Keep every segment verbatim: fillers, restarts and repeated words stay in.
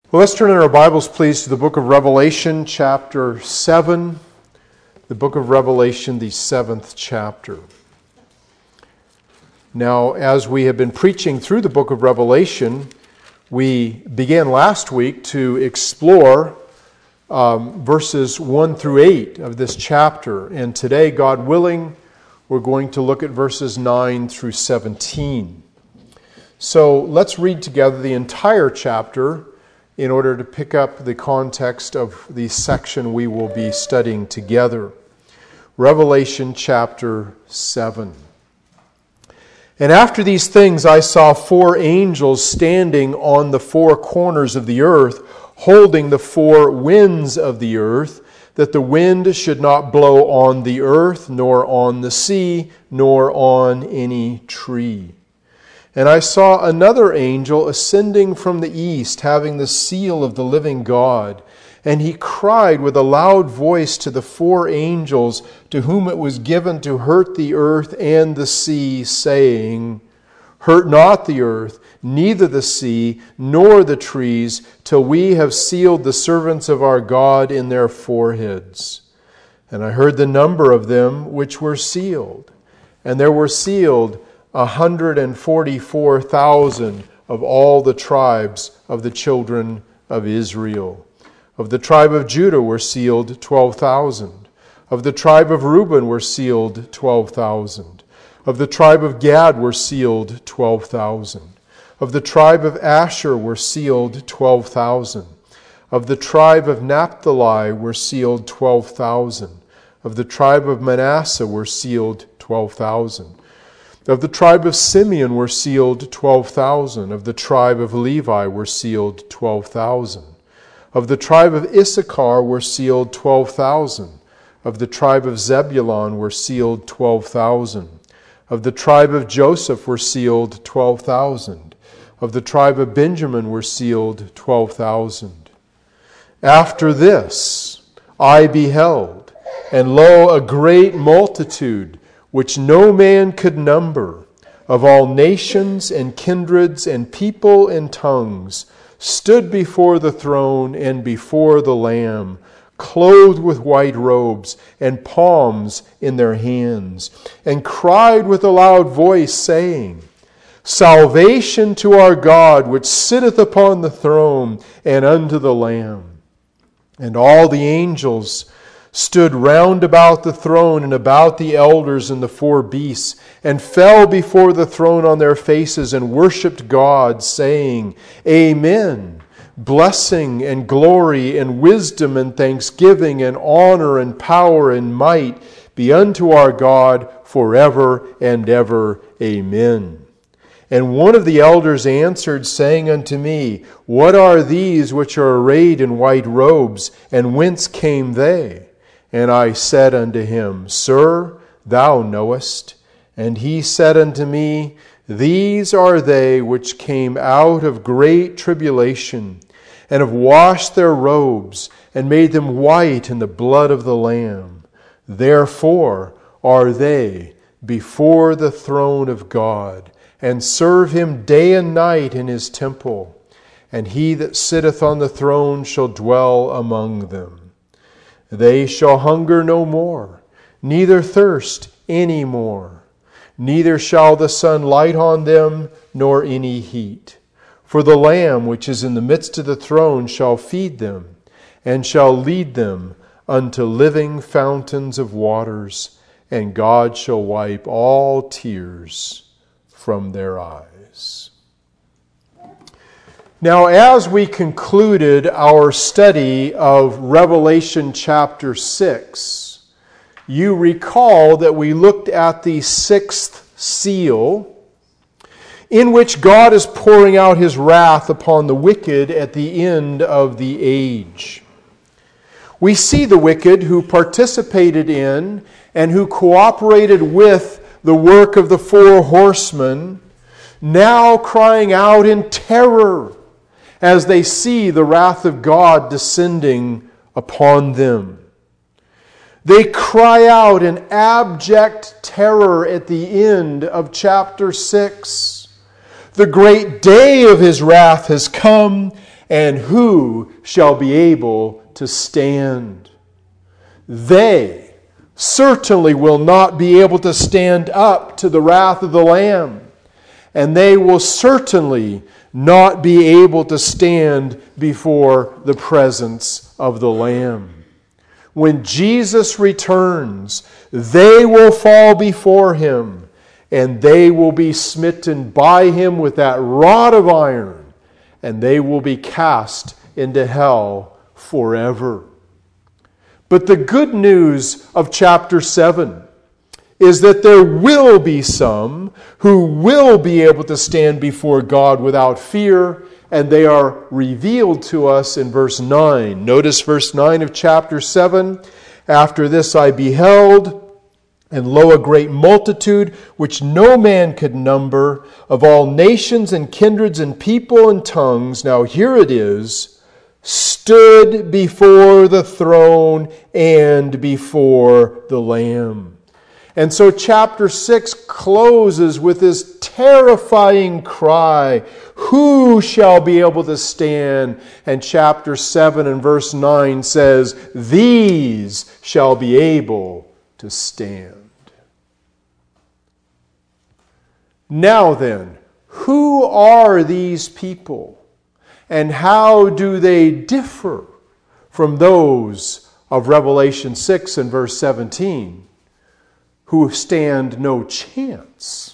Well, let's turn in our Bibles, please, to the book of Revelation, chapter seven. The book of Revelation, the seventh chapter. Now, as we have been preaching through the book of Revelation, we began last week to explore um, verses one through eight of this chapter. And today, God willing, we're going to look at verses nine through seventeen. So let's read together the entire chapter in order to pick up the context of the section we will be studying together. Revelation chapter seven. And after these things I saw four angels standing on the four corners of the earth, holding the four winds of the earth, that the wind should not blow on the earth, nor on the sea, nor on any tree. And I saw another angel ascending from the east, having the seal of the living God. And he cried with a loud voice to the four angels to whom it was given to hurt the earth and the sea, saying, Hurt not the earth, neither the sea, nor the trees, till we have sealed the servants of our God in their foreheads. And I heard the number of them which were sealed. And there were sealed a hundred and forty-four thousand of all the tribes of the children of Israel. Of the tribe of Judah were sealed twelve thousand. Of the tribe of Reuben were sealed twelve thousand. Of the tribe of Gad were sealed twelve thousand. Of the tribe of Asher were sealed twelve thousand. Of the tribe of Naphtali were sealed twelve thousand. Of the tribe of Manasseh were sealed twelve thousand. Of the tribe of Simeon were sealed twelve thousand. Of the tribe of Levi were sealed twelve thousand. Of the tribe of Issachar were sealed twelve thousand. Of the tribe of Zebulun were sealed twelve thousand. Of the tribe of Joseph were sealed twelve thousand. Of the tribe of Benjamin were sealed twelve thousand. After this I beheld, and lo, a great multitude, which no man could number, of all nations and kindreds and people and tongues, stood before the throne and before the Lamb, clothed with white robes and palms in their hands, and cried with a loud voice, saying, Salvation to our God, which sitteth upon the throne, and unto the Lamb. And all the angels stood round about the throne and about the elders and the four beasts, and fell before the throne on their faces and worshipped God, saying, Amen. Blessing and glory and wisdom and thanksgiving and honor and power and might be unto our God forever and ever. Amen. And one of the elders answered, saying unto me, What are these which are arrayed in white robes, and whence came they? And I said unto him, Sir, thou knowest. And he said unto me, These are they which came out of great tribulation, and have washed their robes, and made them white in the blood of the Lamb. Therefore are they before the throne of God, and serve him day and night in his temple. And he that sitteth on the throne shall dwell among them. They shall hunger no more, neither thirst any more. Neither shall the sun light on them, nor any heat. For the Lamb which is in the midst of the throne shall feed them, and shall lead them unto living fountains of waters, and God shall wipe all tears from their eyes. Now, as we concluded our study of Revelation chapter six, you recall that we looked at the sixth seal, in which God is pouring out his wrath upon the wicked at the end of the age. We see the wicked who participated in and who cooperated with the work of the four horsemen now crying out in terror as they see the wrath of God descending upon them. They cry out in abject terror at the end of chapter six. The great day of his wrath has come, And who shall be able to stand? They certainly will not be able to stand up to the wrath of the Lamb. And they will certainly not be able to stand before the presence of the Lamb. When Jesus returns, they will fall before Him, and they will be smitten by Him with that rod of iron, and they will be cast into hell forever. But the good news of chapter seven is that there will be some who will be able to stand before God without fear, and they are revealed to us in verse nine. Notice verse nine of chapter seven. After this I beheld, and lo, a great multitude, which no man could number, of all nations and kindreds and people and tongues. Now here it is, stood before the throne and before the Lamb. And so chapter six closes with this terrifying cry, who shall be able to stand? And chapter seven and verse nine says, these shall be able to stand. Now then, who are these people? And how do they differ from those of Revelation six and verse seventeen? Who stand no chance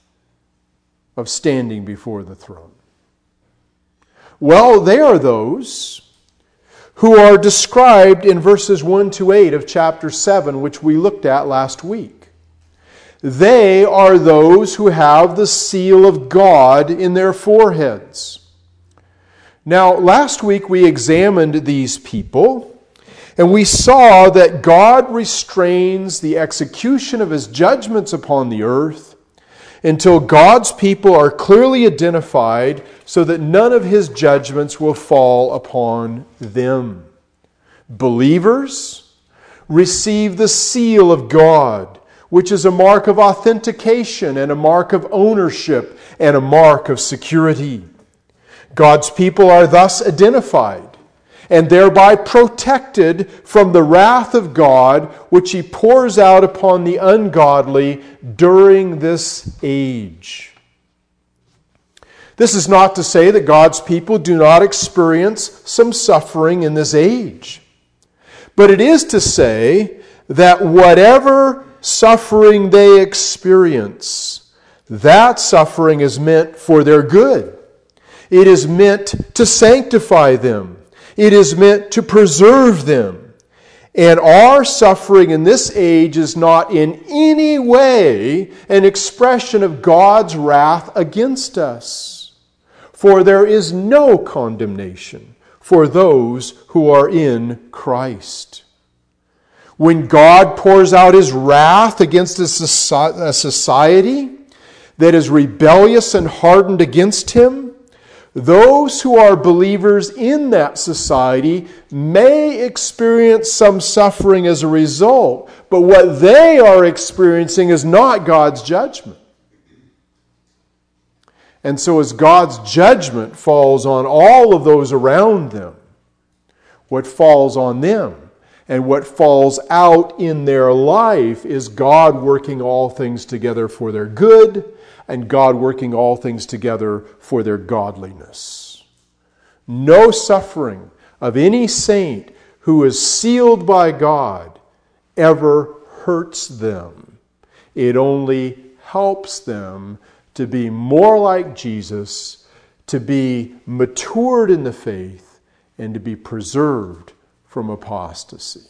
of standing before the throne? Well, they are those who are described in verses one to eight of chapter seven, which we looked at last week. They are those who have the seal of God in their foreheads. Now, last week we examined these people, and we saw that God restrains the execution of His judgments upon the earth until God's people are clearly identified so that none of His judgments will fall upon them. Believers receive the seal of God, which is a mark of authentication and a mark of ownership and a mark of security. God's people are thus identified and thereby protected from the wrath of God, which He pours out upon the ungodly during this age. This is not to say that God's people do not experience some suffering in this age, but it is to say that whatever suffering they experience, that suffering is meant for their good. It is meant to sanctify them. It is meant to preserve them. And our suffering in this age is not in any way an expression of God's wrath against us. For there is no condemnation for those who are in Christ. When God pours out His wrath against a society that is rebellious and hardened against Him, those who are believers in that society may experience some suffering as a result, but what they are experiencing is not God's judgment. And so as God's judgment falls on all of those around them, what falls on them and what falls out in their life is God working all things together for their good, and God working all things together for their godliness. No suffering of any saint who is sealed by God ever hurts them. It only helps them to be more like Jesus, to be matured in the faith, and to be preserved from apostasy.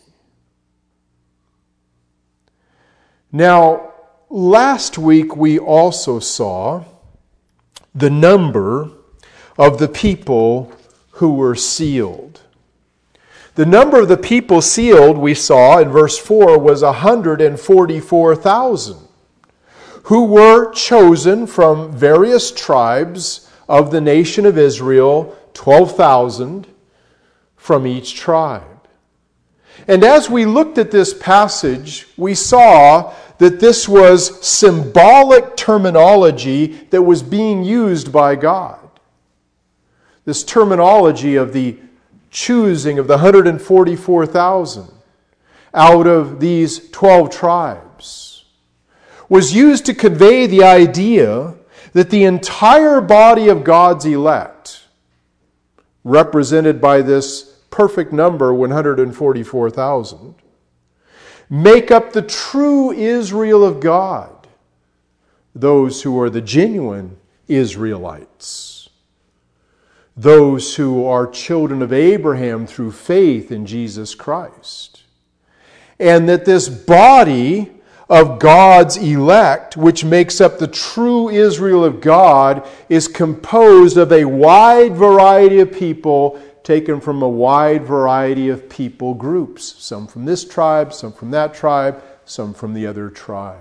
Now, last week we also saw the number of the people who were sealed. The number of the people sealed, we saw in verse four, was one hundred forty-four thousand, who were chosen from various tribes of the nation of Israel, twelve thousand from each tribe. And as we looked at this passage, we saw that this was symbolic terminology that was being used by God. this terminology of the choosing of the one hundred forty-four thousand out of these twelve tribes was used to convey the idea that the entire body of God's elect, represented by this perfect number, one hundred forty-four thousand, make up the true Israel of God, those who are the genuine Israelites, those who are children of Abraham through faith in Jesus Christ. And that this body of God's elect, which makes up the true Israel of God, is composed of a wide variety of people taken from a wide variety of people groups. Some from this tribe, some from that tribe, some from the other tribe.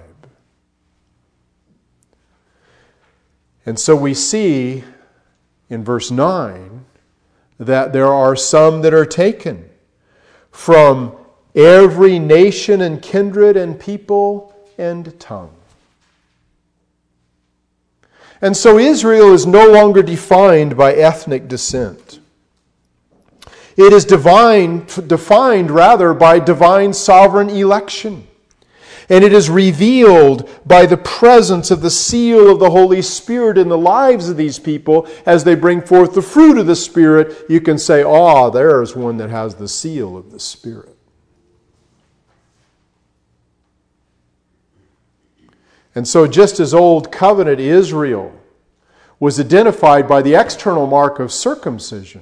And so we see in verse nine that there are some that are taken from every nation and kindred and people and tongue. And so Israel is no longer defined by ethnic descent. It is divine, defined rather by divine sovereign election. And it is revealed by the presence of the seal of the Holy Spirit in the lives of these people as they bring forth the fruit of the Spirit. You can say, ah, there's one that has the seal of the Spirit. And so just as Old Covenant Israel was identified by the external mark of circumcision,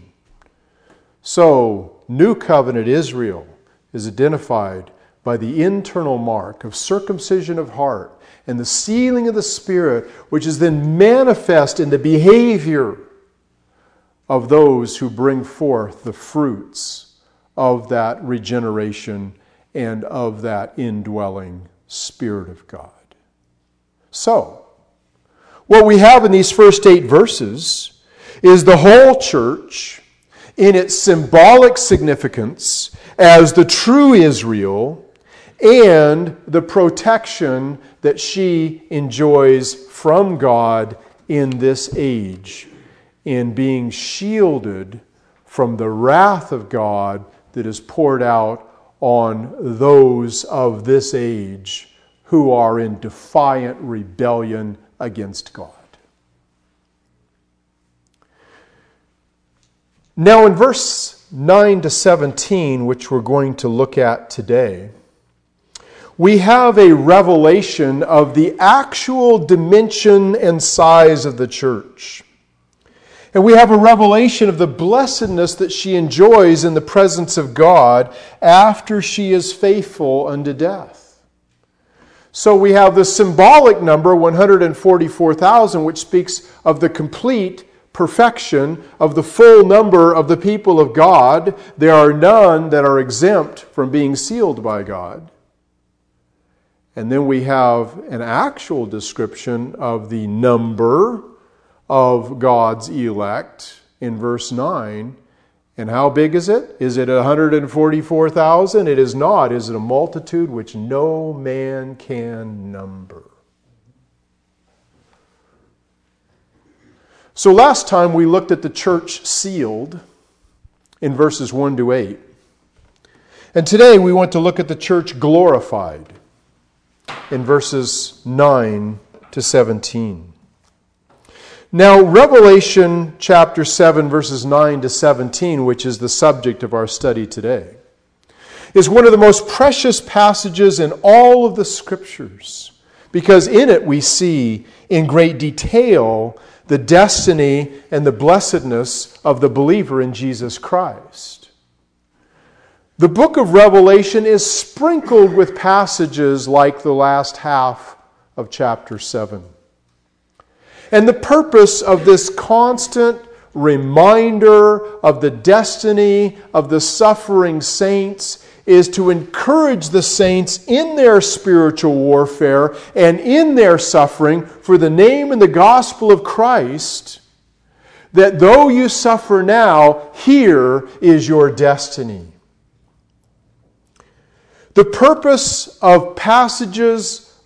so New Covenant Israel is identified by the internal mark of circumcision of heart and the sealing of the Spirit, which is then manifest in the behavior of those who bring forth the fruits of that regeneration and of that indwelling Spirit of God. So, what we have in these first eight verses is the whole church in its symbolic significance as the true Israel and the protection that she enjoys from God in this age in being shielded from the wrath of God that is poured out on those of this age who are in defiant rebellion against God. Now in verse nine to seventeen, which we're going to look at today, we have a revelation of the actual dimension and size of the church. And we have a revelation of the blessedness that she enjoys in the presence of God after she is faithful unto death. So we have the symbolic number, one hundred forty-four thousand, which speaks of the complete perfection of the full number of the people of God. There are none that are exempt from being sealed by God. And then we have an actual description of the number of God's elect in verse nine. And how big is it? Is it one hundred forty-four thousand? It is not. Is it a multitude which no man can number? So last time we looked at the church sealed in verses one to eight. And today we want to look at the church glorified in verses nine to seventeen. Now, Revelation chapter seven, verses nine to seventeen, which is the subject of our study today, is one of the most precious passages in all of the Scriptures, because in it we see in great detail the destiny and the blessedness of the believer in Jesus Christ. The book of Revelation is sprinkled with passages like the last half of chapter seven. And the purpose of this constant reminder of the destiny of the suffering saints is to encourage the saints in their spiritual warfare and in their suffering for the name and the gospel of Christ, that though you suffer now, here is your destiny. The purpose of passages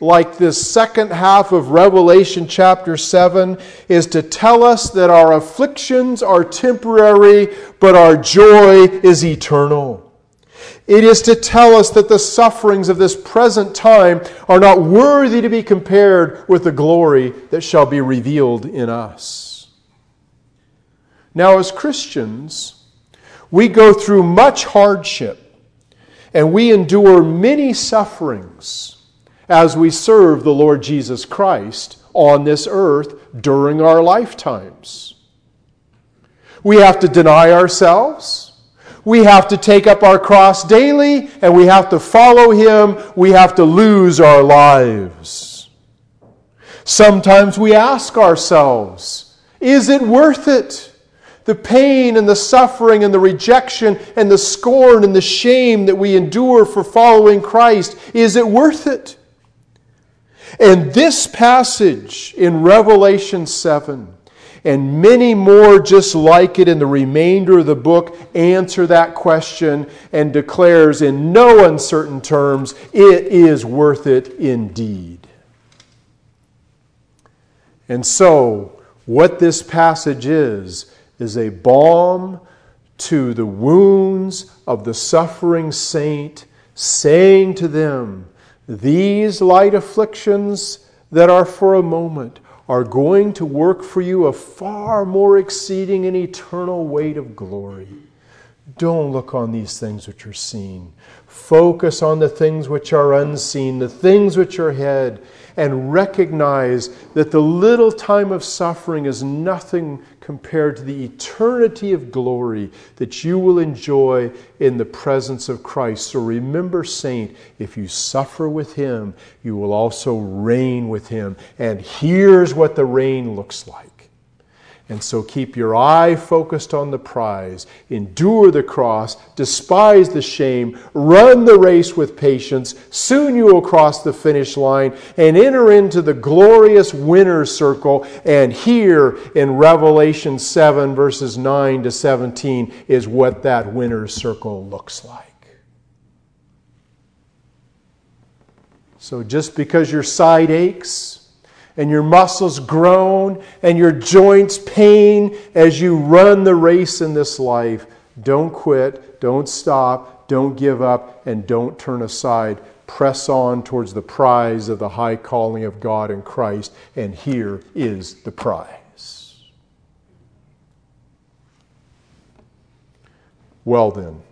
like this second half of Revelation chapter seven, is to tell us that our afflictions are temporary, but our joy is eternal. It is to tell us that the sufferings of this present time are not worthy to be compared with the glory that shall be revealed in us. Now, as Christians, we go through much hardship and we endure many sufferings as we serve the Lord Jesus Christ on this earth during our lifetimes. We have to deny ourselves. We have to take up our cross daily, and we have to follow Him. We have to lose our lives. Sometimes we ask ourselves, is it worth it? The pain and the suffering and the rejection and the scorn and the shame that we endure for following Christ, is it worth it? And this passage in Revelation seven, and many more just like it in the remainder of the book, answer that question and declares in no uncertain terms, it is worth it indeed. And so, what this passage is, is a balm to the wounds of the suffering saint, saying to them, these light afflictions that are for a moment are going to work for you a far more exceeding and eternal weight of glory. Don't look on these things which are seen. Focus on the things which are unseen, the things which are ahead, and recognize that the little time of suffering is nothing compared to the eternity of glory that you will enjoy in the presence of Christ. So remember, saint, if you suffer with Him, you will also reign with Him. And here's what the reign looks like. And so keep your eye focused on the prize. Endure the cross. Despise the shame. Run the race with patience. Soon you will cross the finish line and enter into the glorious winner's circle. And here in Revelation seven, verses nine to seventeen, is what that winner's circle looks like. So just because your side aches, and your muscles groan, and your joints pain as you run the race in this life, don't quit, don't stop, don't give up, and don't turn aside. Press on towards the prize of the high calling of God in Christ, and here is the prize. Well then,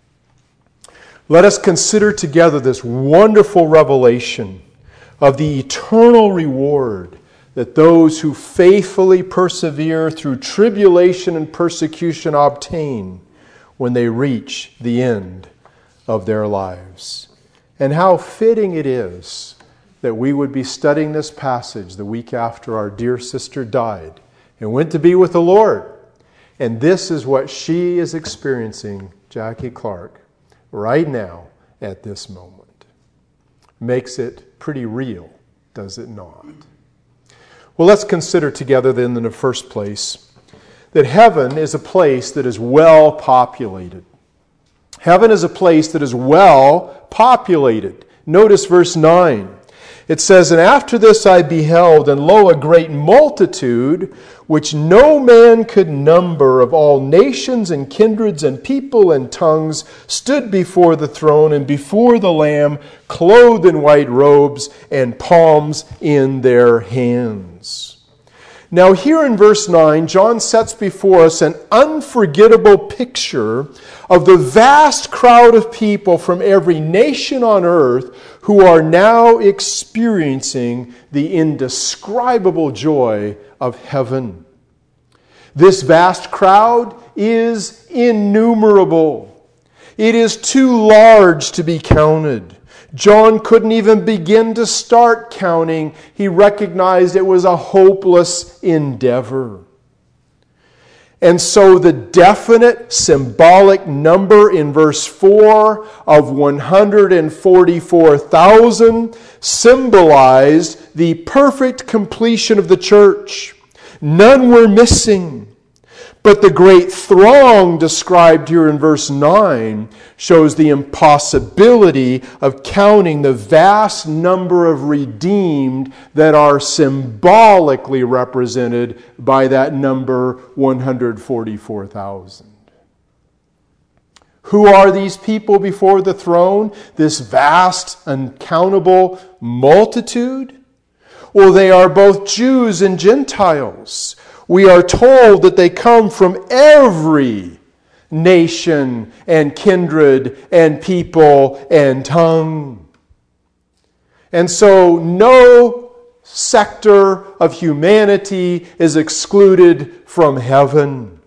let us consider together this wonderful revelation of the eternal reward that those who faithfully persevere through tribulation and persecution obtain when they reach the end of their lives. And how fitting it is that we would be studying this passage the week after our dear sister died and went to be with the Lord. And this is what she is experiencing, Jackie Clark, right now at this moment. Makes it pretty real, does it not? Well, let's consider together then in the first place that heaven is a place that is well populated. Heaven is a place that is well populated. Notice verse nine. It says, and after this I beheld, and lo, a great multitude, which no man could number, of all nations and kindreds and people and tongues, stood before the throne and before the Lamb, clothed in white robes and palms in their hands. Now here in verse nine, John sets before us an unforgettable picture of the vast crowd of people from every nation on earth who are now experiencing the indescribable joy of heaven. This vast crowd is innumerable. It is too large to be counted. John couldn't even begin to start counting. He recognized it was a hopeless endeavor. And so the definite symbolic number in verse four of one hundred forty-four thousand symbolized the perfect completion of the church. None were missing. But the great throng described here in verse nine shows the impossibility of counting the vast number of redeemed that are symbolically represented by that number one hundred forty-four thousand. Who are these people before the throne? This vast, uncountable multitude? Well, they are both Jews and Gentiles. We are told that they come from every nation and kindred and people and tongue. And so no sector of humanity is excluded from heaven.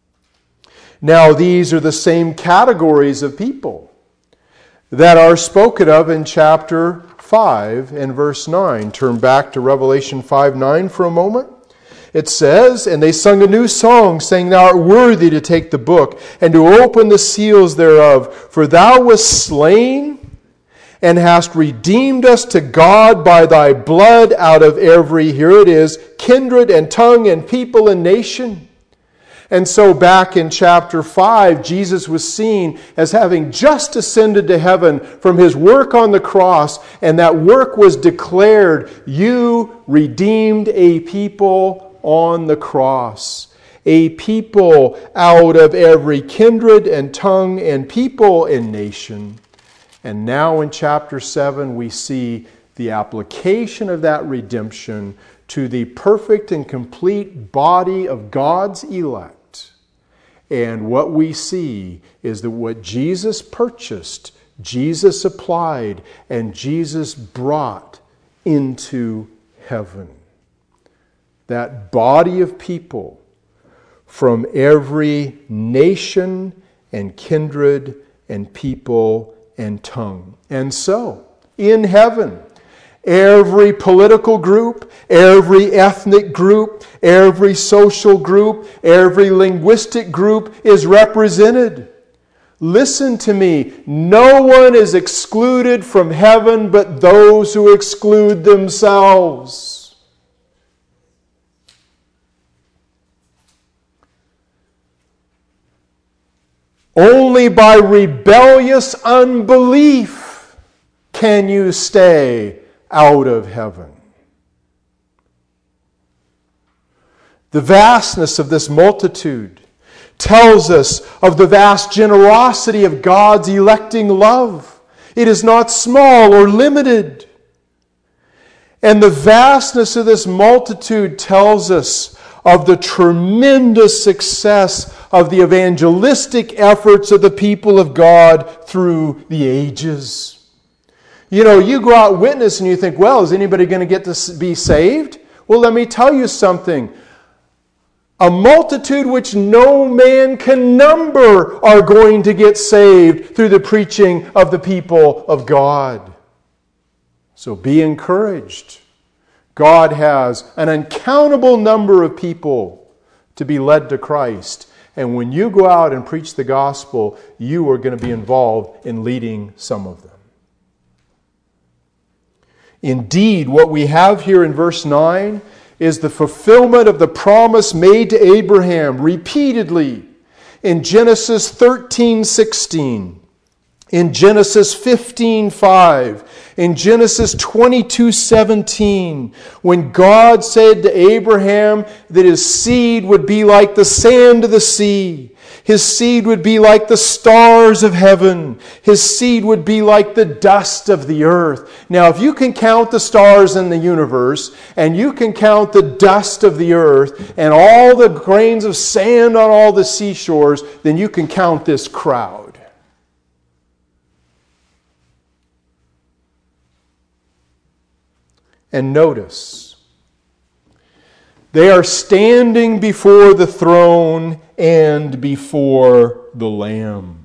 Now, these are the same categories of people that are spoken of in chapter five and verse nine. Turn back to Revelation five nine for a moment. It says, "And they sung a new song, saying, Thou art worthy to take the book, and to open the seals thereof. For thou wast slain, and hast redeemed us to God by thy blood out of every," here it is, "kindred and tongue and people and nation." And so back in chapter five, Jesus was seen as having just ascended to heaven from his work on the cross, and that work was declared, "You redeemed a people on the cross, a people out of every kindred and tongue and people and nation." And now in chapter seven, we see the application of that redemption to the perfect and complete body of God's elect. And what we see is that what Jesus purchased, Jesus applied, and Jesus brought into heaven. That body of people from every nation and kindred and people and tongue. And so, in heaven, every political group, every ethnic group, every social group, every linguistic group is represented. Listen to me. No one is excluded from heaven but those who exclude themselves. Only by rebellious unbelief can you stay out of heaven. The vastness of this multitude tells us of the vast generosity of God's electing love. It is not small or limited. And the vastness of this multitude tells us of the tremendous success of the evangelistic efforts of the people of God through the ages. You know, you go out witness and you think, well, is anybody going to get to be saved? Well, let me tell you something. A multitude which no man can number are going to get saved through the preaching of the people of God. So be encouraged. God has an uncountable number of people to be led to Christ. And when you go out and preach the gospel, you are going to be involved in leading some of them. Indeed, what we have here in verse nine is the fulfillment of the promise made to Abraham repeatedly in Genesis thirteen sixteen, in Genesis fifteen five, in Genesis twenty-two seventeen, when God said to Abraham that his seed would be like the sand of the sea, his seed would be like the stars of heaven, his seed would be like the dust of the earth. Now, if you can count the stars in the universe, and you can count the dust of the earth, and all the grains of sand on all the seashores, then you can count this crowd. And notice, they are standing before the throne and before the Lamb.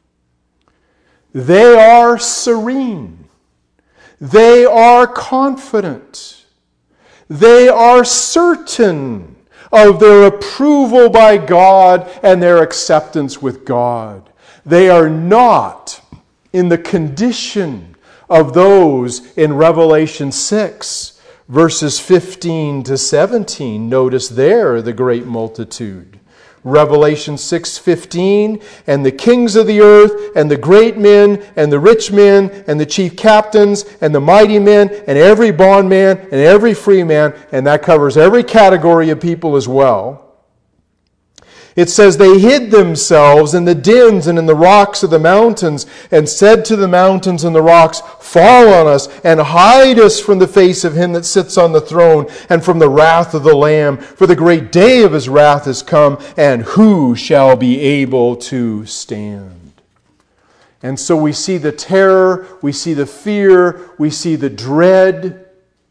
They are serene. They are confident. They are certain of their approval by God and their acceptance with God. They are not in the condition of those in Revelation six, verses fifteen to seventeen. Notice there the great multitude. Revelation six fifteen, and the kings of the earth, and the great men, and the rich men, and the chief captains, and the mighty men, and every bondman, and every free man, and that covers every category of people as well. It says, they hid themselves in the dens and in the rocks of the mountains, and said to the mountains and the rocks, fall on us, and hide us from the face of him that sits on the throne, and from the wrath of the Lamb. For the great day of his wrath is come, and who shall be able to stand? And so we see the terror, we see the fear, we see the dread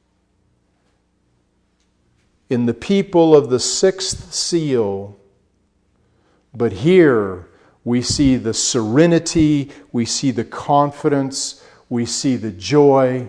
in the people of the sixth seal. But here we see the serenity, we see the confidence, we see the joy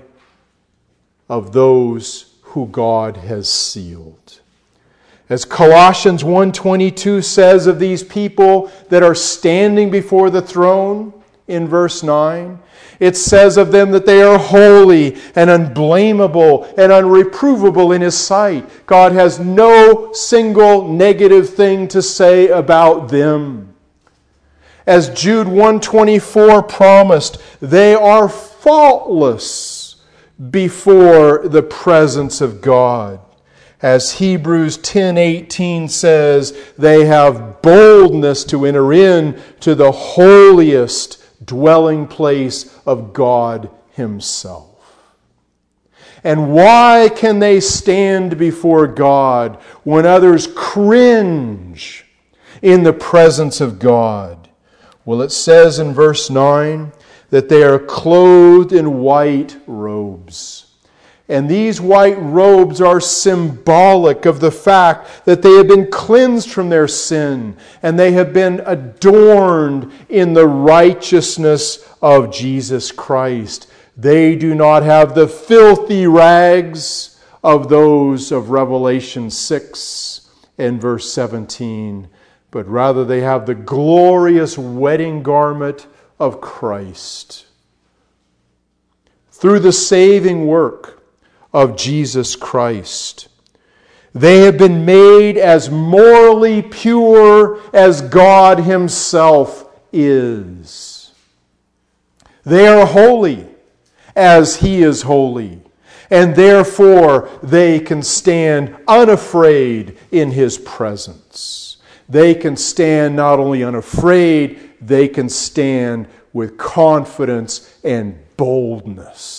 of those who God has sealed. As Colossians one twenty-two says of these people that are standing before the throne in verse nine, it says of them that they are holy and unblameable and unreprovable in His sight. God has no single negative thing to say about them. As Jude one twenty-four promised, they are faultless before the presence of God. As Hebrews ten eighteen says, they have boldness to enter in to the holiest dwelling place of God Himself. And why can they stand before God when others cringe in the presence of God? Well, it says in verse nine that they are clothed in white robes. And these white robes are symbolic of the fact that they have been cleansed from their sin and they have been adorned in the righteousness of Jesus Christ. They do not have the filthy rags of those of Revelation six and verse seventeen, but rather they have the glorious wedding garment of Christ. Through the saving work of Jesus Christ, they have been made as morally pure as God Himself is. They are holy as He is holy, and therefore they can stand unafraid in His presence. They can stand not only unafraid, they can stand with confidence and boldness.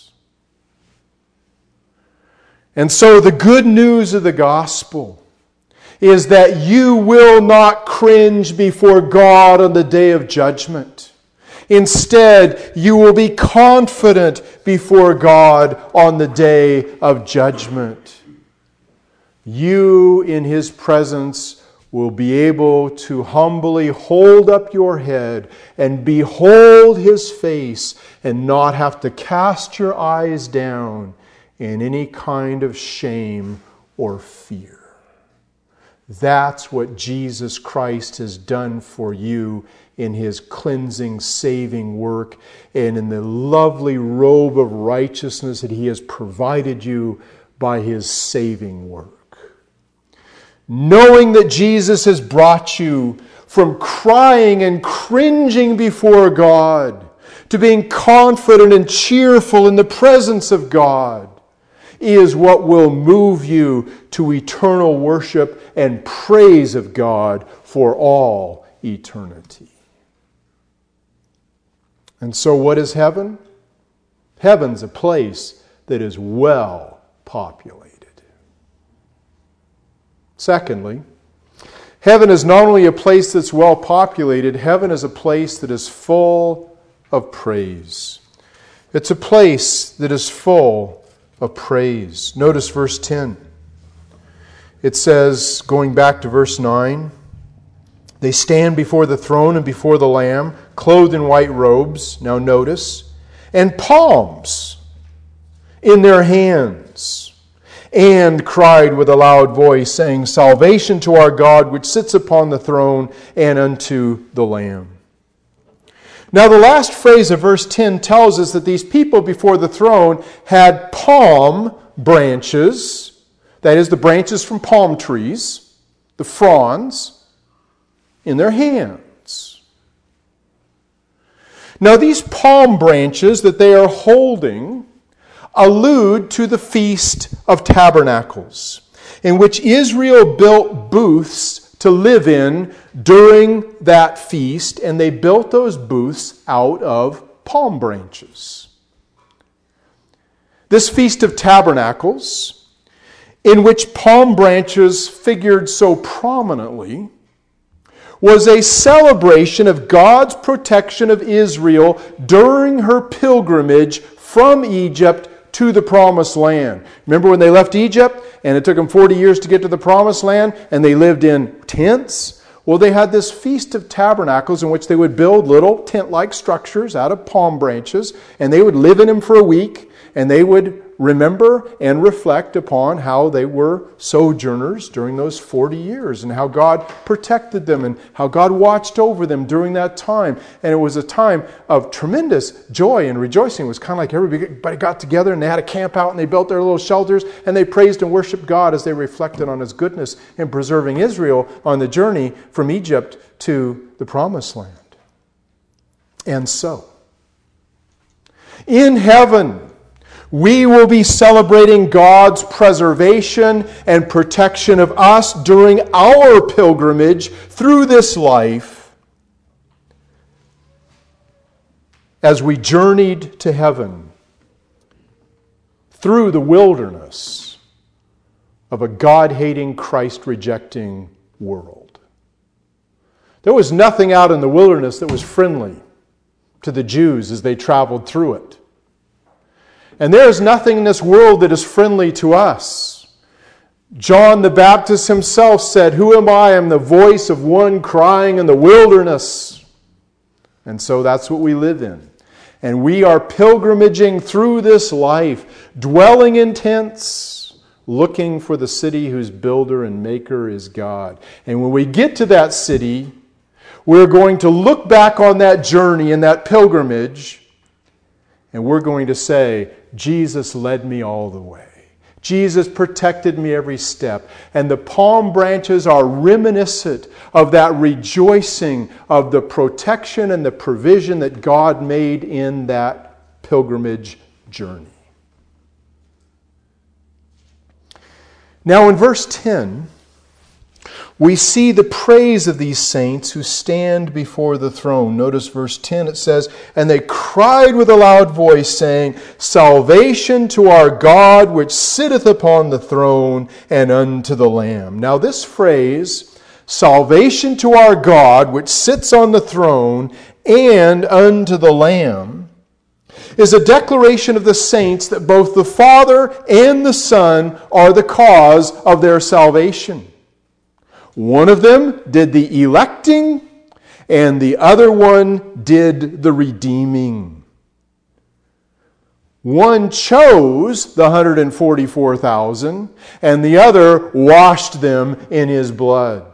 And so the good news of the gospel is that you will not cringe before God on the day of judgment. Instead, you will be confident before God on the day of judgment. You, in His presence, will be able to humbly hold up your head and behold His face and not have to cast your eyes down in any kind of shame or fear. That's what Jesus Christ has done for you in His cleansing, saving work and in the lovely robe of righteousness that He has provided you by His saving work. Knowing that Jesus has brought you from crying and cringing before God to being confident and cheerful in the presence of God is what will move you to eternal worship and praise of God for all eternity. And so what is heaven? Heaven's a place that is well populated. Secondly, heaven is not only a place that's well populated, heaven is a place that is full of praise. It's a place that is full of praise. Notice verse ten. It says, going back to verse nine, they stand before the throne and before the Lamb, clothed in white robes, now notice, and palms in their hands, and cried with a loud voice, saying, salvation to our God, which sits upon the throne, and unto the Lamb. Now the last phrase of verse ten tells us that these people before the throne had palm branches, that is, the branches from palm trees, the fronds, in their hands. Now, these palm branches that they are holding allude to the Feast of Tabernacles, in which Israel built booths to live in during that feast, and they built those booths out of palm branches. This Feast of Tabernacles, in which palm branches figured so prominently, was a celebration of God's protection of Israel during her pilgrimage from Egypt to the Promised Land. Remember when they left Egypt and it took them forty years to get to the Promised Land and they lived in tents? Well, they had this Feast of Tabernacles in which they would build little tent-like structures out of palm branches, and they would live in them for a week, and they would remember and reflect upon how they were sojourners during those forty years and how God protected them and how God watched over them during that time. And it was a time of tremendous joy and rejoicing. It was kind of like everybody got together and they had a camp out and they built their little shelters and they praised and worshiped God as they reflected on His goodness in preserving Israel on the journey from Egypt to the Promised Land. And so, in heaven, we will be celebrating God's preservation and protection of us during our pilgrimage through this life as we journeyed to heaven through the wilderness of a God-hating, Christ-rejecting world. There was nothing out in the wilderness that was friendly to the Jews as they traveled through it. And there is nothing in this world that is friendly to us. John the Baptist himself said, "Who am I? I am the voice of one crying in the wilderness." And so that's what we live in. And we are pilgrimaging through this life, dwelling in tents, looking for the city whose builder and maker is God. And when we get to that city, we're going to look back on that journey and that pilgrimage, and we're going to say, Jesus led me all the way. Jesus protected me every step. And the palm branches are reminiscent of that rejoicing of the protection and the provision that God made in that pilgrimage journey. Now in verse ten, we see the praise of these saints who stand before the throne. Notice verse ten, it says, "And they cried with a loud voice, saying, Salvation to our God, which sitteth upon the throne, and unto the Lamb." Now this phrase, salvation to our God, which sits on the throne, and unto the Lamb, is a declaration of the saints that both the Father and the Son are the cause of their salvation. One of them did the electing, and the other one did the redeeming. One chose the one hundred forty-four thousand, and the other washed them in His blood.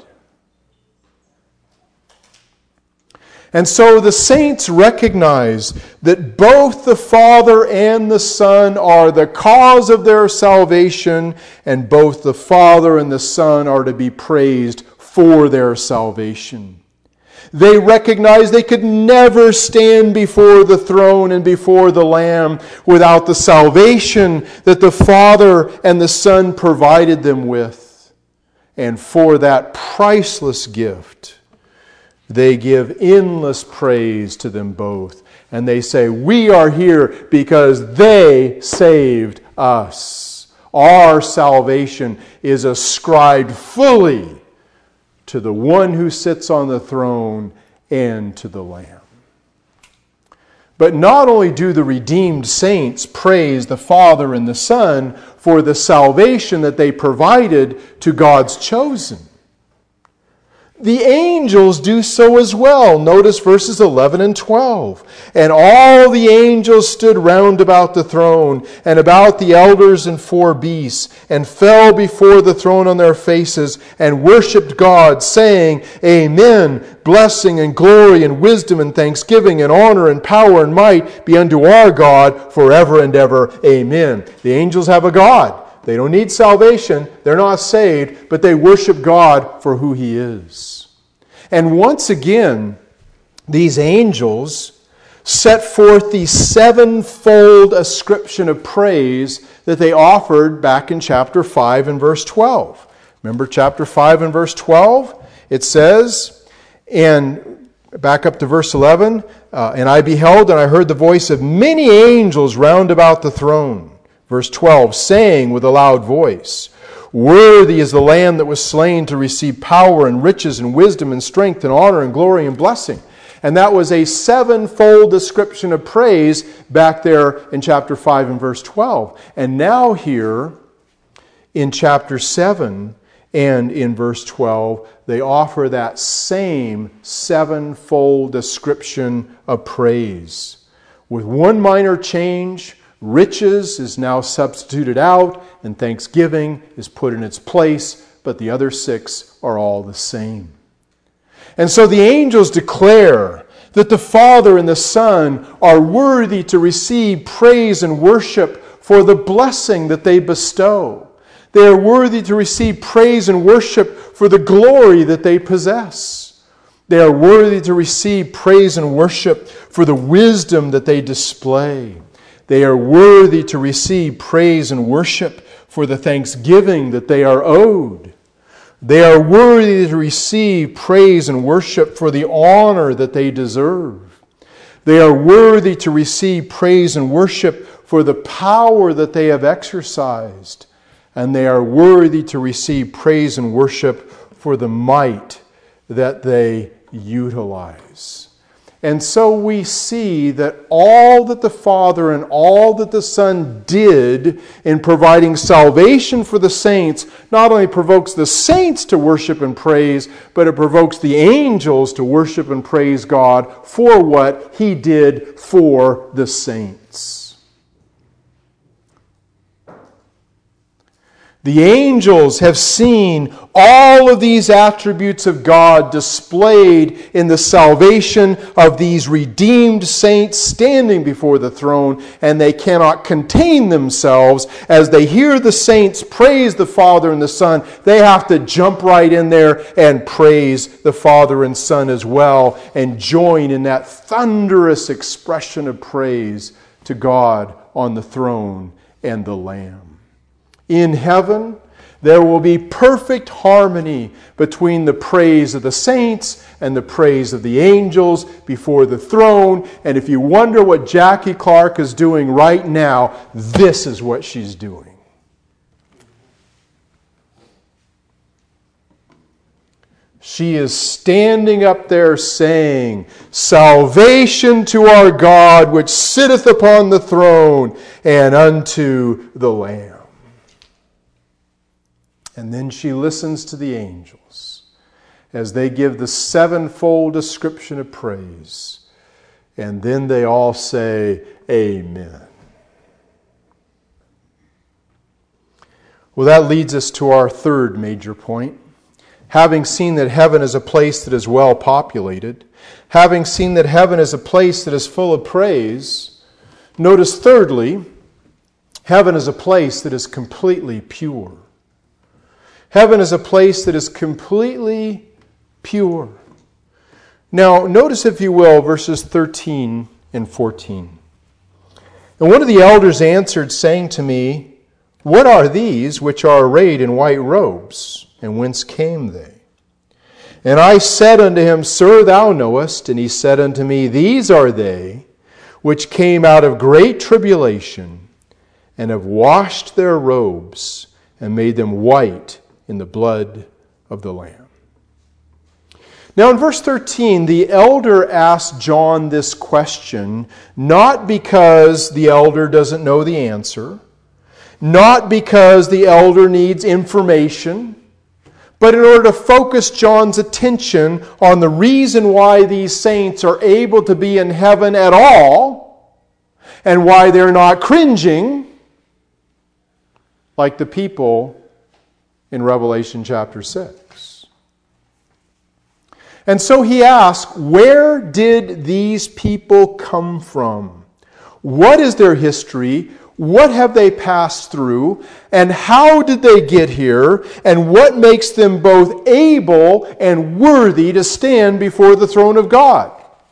And so the saints recognize that both the Father and the Son are the cause of their salvation, and both the Father and the Son are to be praised for their salvation. They recognize they could never stand before the throne and before the Lamb without the salvation that the Father and the Son provided them with. And for that priceless gift, they give endless praise to them both. And they say, we are here because they saved us. Our salvation is ascribed fully to the one who sits on the throne and to the Lamb. But not only do the redeemed saints praise the Father and the Son for the salvation that they provided to God's chosen, the angels do so as well. Notice verses eleven and twelve. "And all the angels stood round about the throne, and about the elders and four beasts, and fell before the throne on their faces, and worshipped God, saying, Amen, blessing and glory and wisdom and thanksgiving and honor and power and might be unto our God forever and ever. Amen." The angels have a God. They don't need salvation. They're not saved, but they worship God for who He is. And once again, these angels set forth the sevenfold ascription of praise that they offered back in chapter five and verse twelve. Remember chapter five and verse twelve? It says, and back up to verse eleven, uh, and I beheld and I heard the voice of many angels round about the throne. Verse twelve, saying with a loud voice, worthy is the Lamb that was slain to receive power and riches and wisdom and strength and honor and glory and blessing. And that was a sevenfold description of praise back there in chapter five and verse twelve. And now here in chapter seven and in verse twelve, they offer that same sevenfold description of praise. With one minor change, riches is now substituted out and thanksgiving is put in its place, but the other six are all the same. And so the angels declare that the Father and the Son are worthy to receive praise and worship for the blessing that they bestow. They are worthy to receive praise and worship for the glory that they possess. They are worthy to receive praise and worship for the wisdom that they display. They are worthy to receive praise and worship for the thanksgiving that they are owed. They are worthy to receive praise and worship for the honor that they deserve. They are worthy to receive praise and worship for the power that they have exercised. And they are worthy to receive praise and worship for the might that they utilize. And so we see that all that the Father and all that the Son did in providing salvation for the saints not only provokes the saints to worship and praise, but it provokes the angels to worship and praise God for what He did for the saints. The angels have seen all of these attributes of God displayed in the salvation of these redeemed saints standing before the throne, and they cannot contain themselves. As they hear the saints praise the Father and the Son, they have to jump right in there and praise the Father and Son as well, and join in that thunderous expression of praise to God on the throne and the Lamb. In heaven, there will be perfect harmony between the praise of the saints and the praise of the angels before the throne. And if you wonder what Jackie Clark is doing right now, this is what she's doing. She is standing up there saying, "Salvation to our God, which sitteth upon the throne, and unto the Lamb." And then she listens to the angels as they give the sevenfold description of praise. And then they all say, Amen. Well, that leads us to our third major point. Having seen that heaven is a place that is well populated, having seen that heaven is a place that is full of praise, notice thirdly, heaven is a place that is completely pure. Heaven is a place that is completely pure. Now, notice, if you will, verses thirteen and fourteen. And one of the elders answered, saying to me, "What are these which are arrayed in white robes, and whence came they?" And I said unto him, "Sir, thou knowest." And he said unto me, "These are they which came out of great tribulation, and have washed their robes, and made them white in the blood of the Lamb." Now in verse thirteen, the elder asked John this question, not because the elder doesn't know the answer, not because the elder needs information, but in order to focus John's attention on the reason why these saints are able to be in heaven at all, and why they're not cringing like the people in Revelation chapter six. And so he asks, where did these people come from? What is their history? What have they passed through? And how did they get here? And what makes them both able and worthy to stand before the throne of God?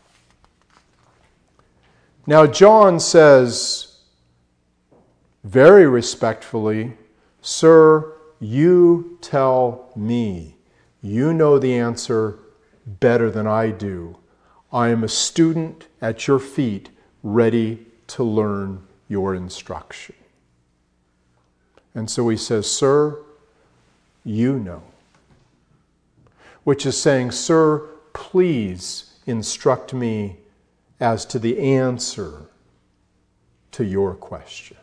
Now, John says, very respectfully, "Sir, you tell me. You know the answer better than I do. I am a student at your feet, ready to learn your instruction." And so he says, "Sir, you know." Which is saying, "Sir, please instruct me as to the answer to your question."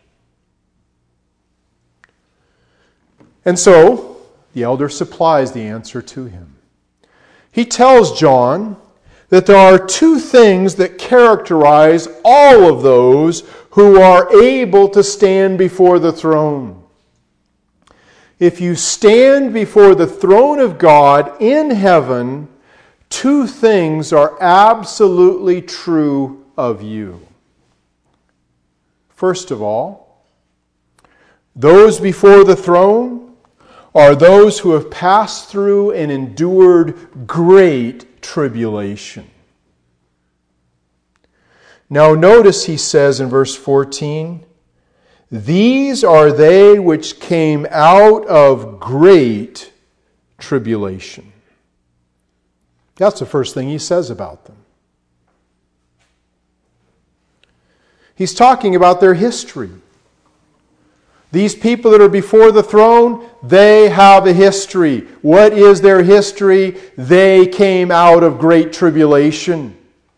And so the elder supplies the answer to him. He tells John that there are two things that characterize all of those who are able to stand before the throne. If you stand before the throne of God in heaven, two things are absolutely true of you. First of all, those before the throne are those who have passed through and endured great tribulation. Now notice he says in verse fourteen, "These are they which came out of great tribulation." That's the first thing he says about them. He's talking about their history. These people that are before the throne, they have a history. What is their history? They came out of great tribulation.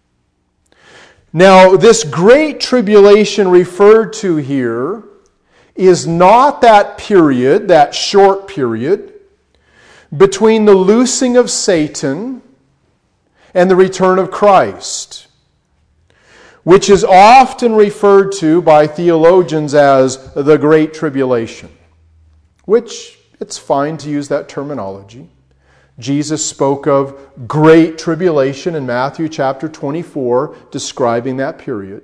Now, this great tribulation referred to here is not that period, that short period, between the loosing of Satan and the return of Christ, which is often referred to by theologians as the Great Tribulation, which it's fine to use that terminology. Jesus spoke of great tribulation in Matthew chapter twenty-four, describing that period.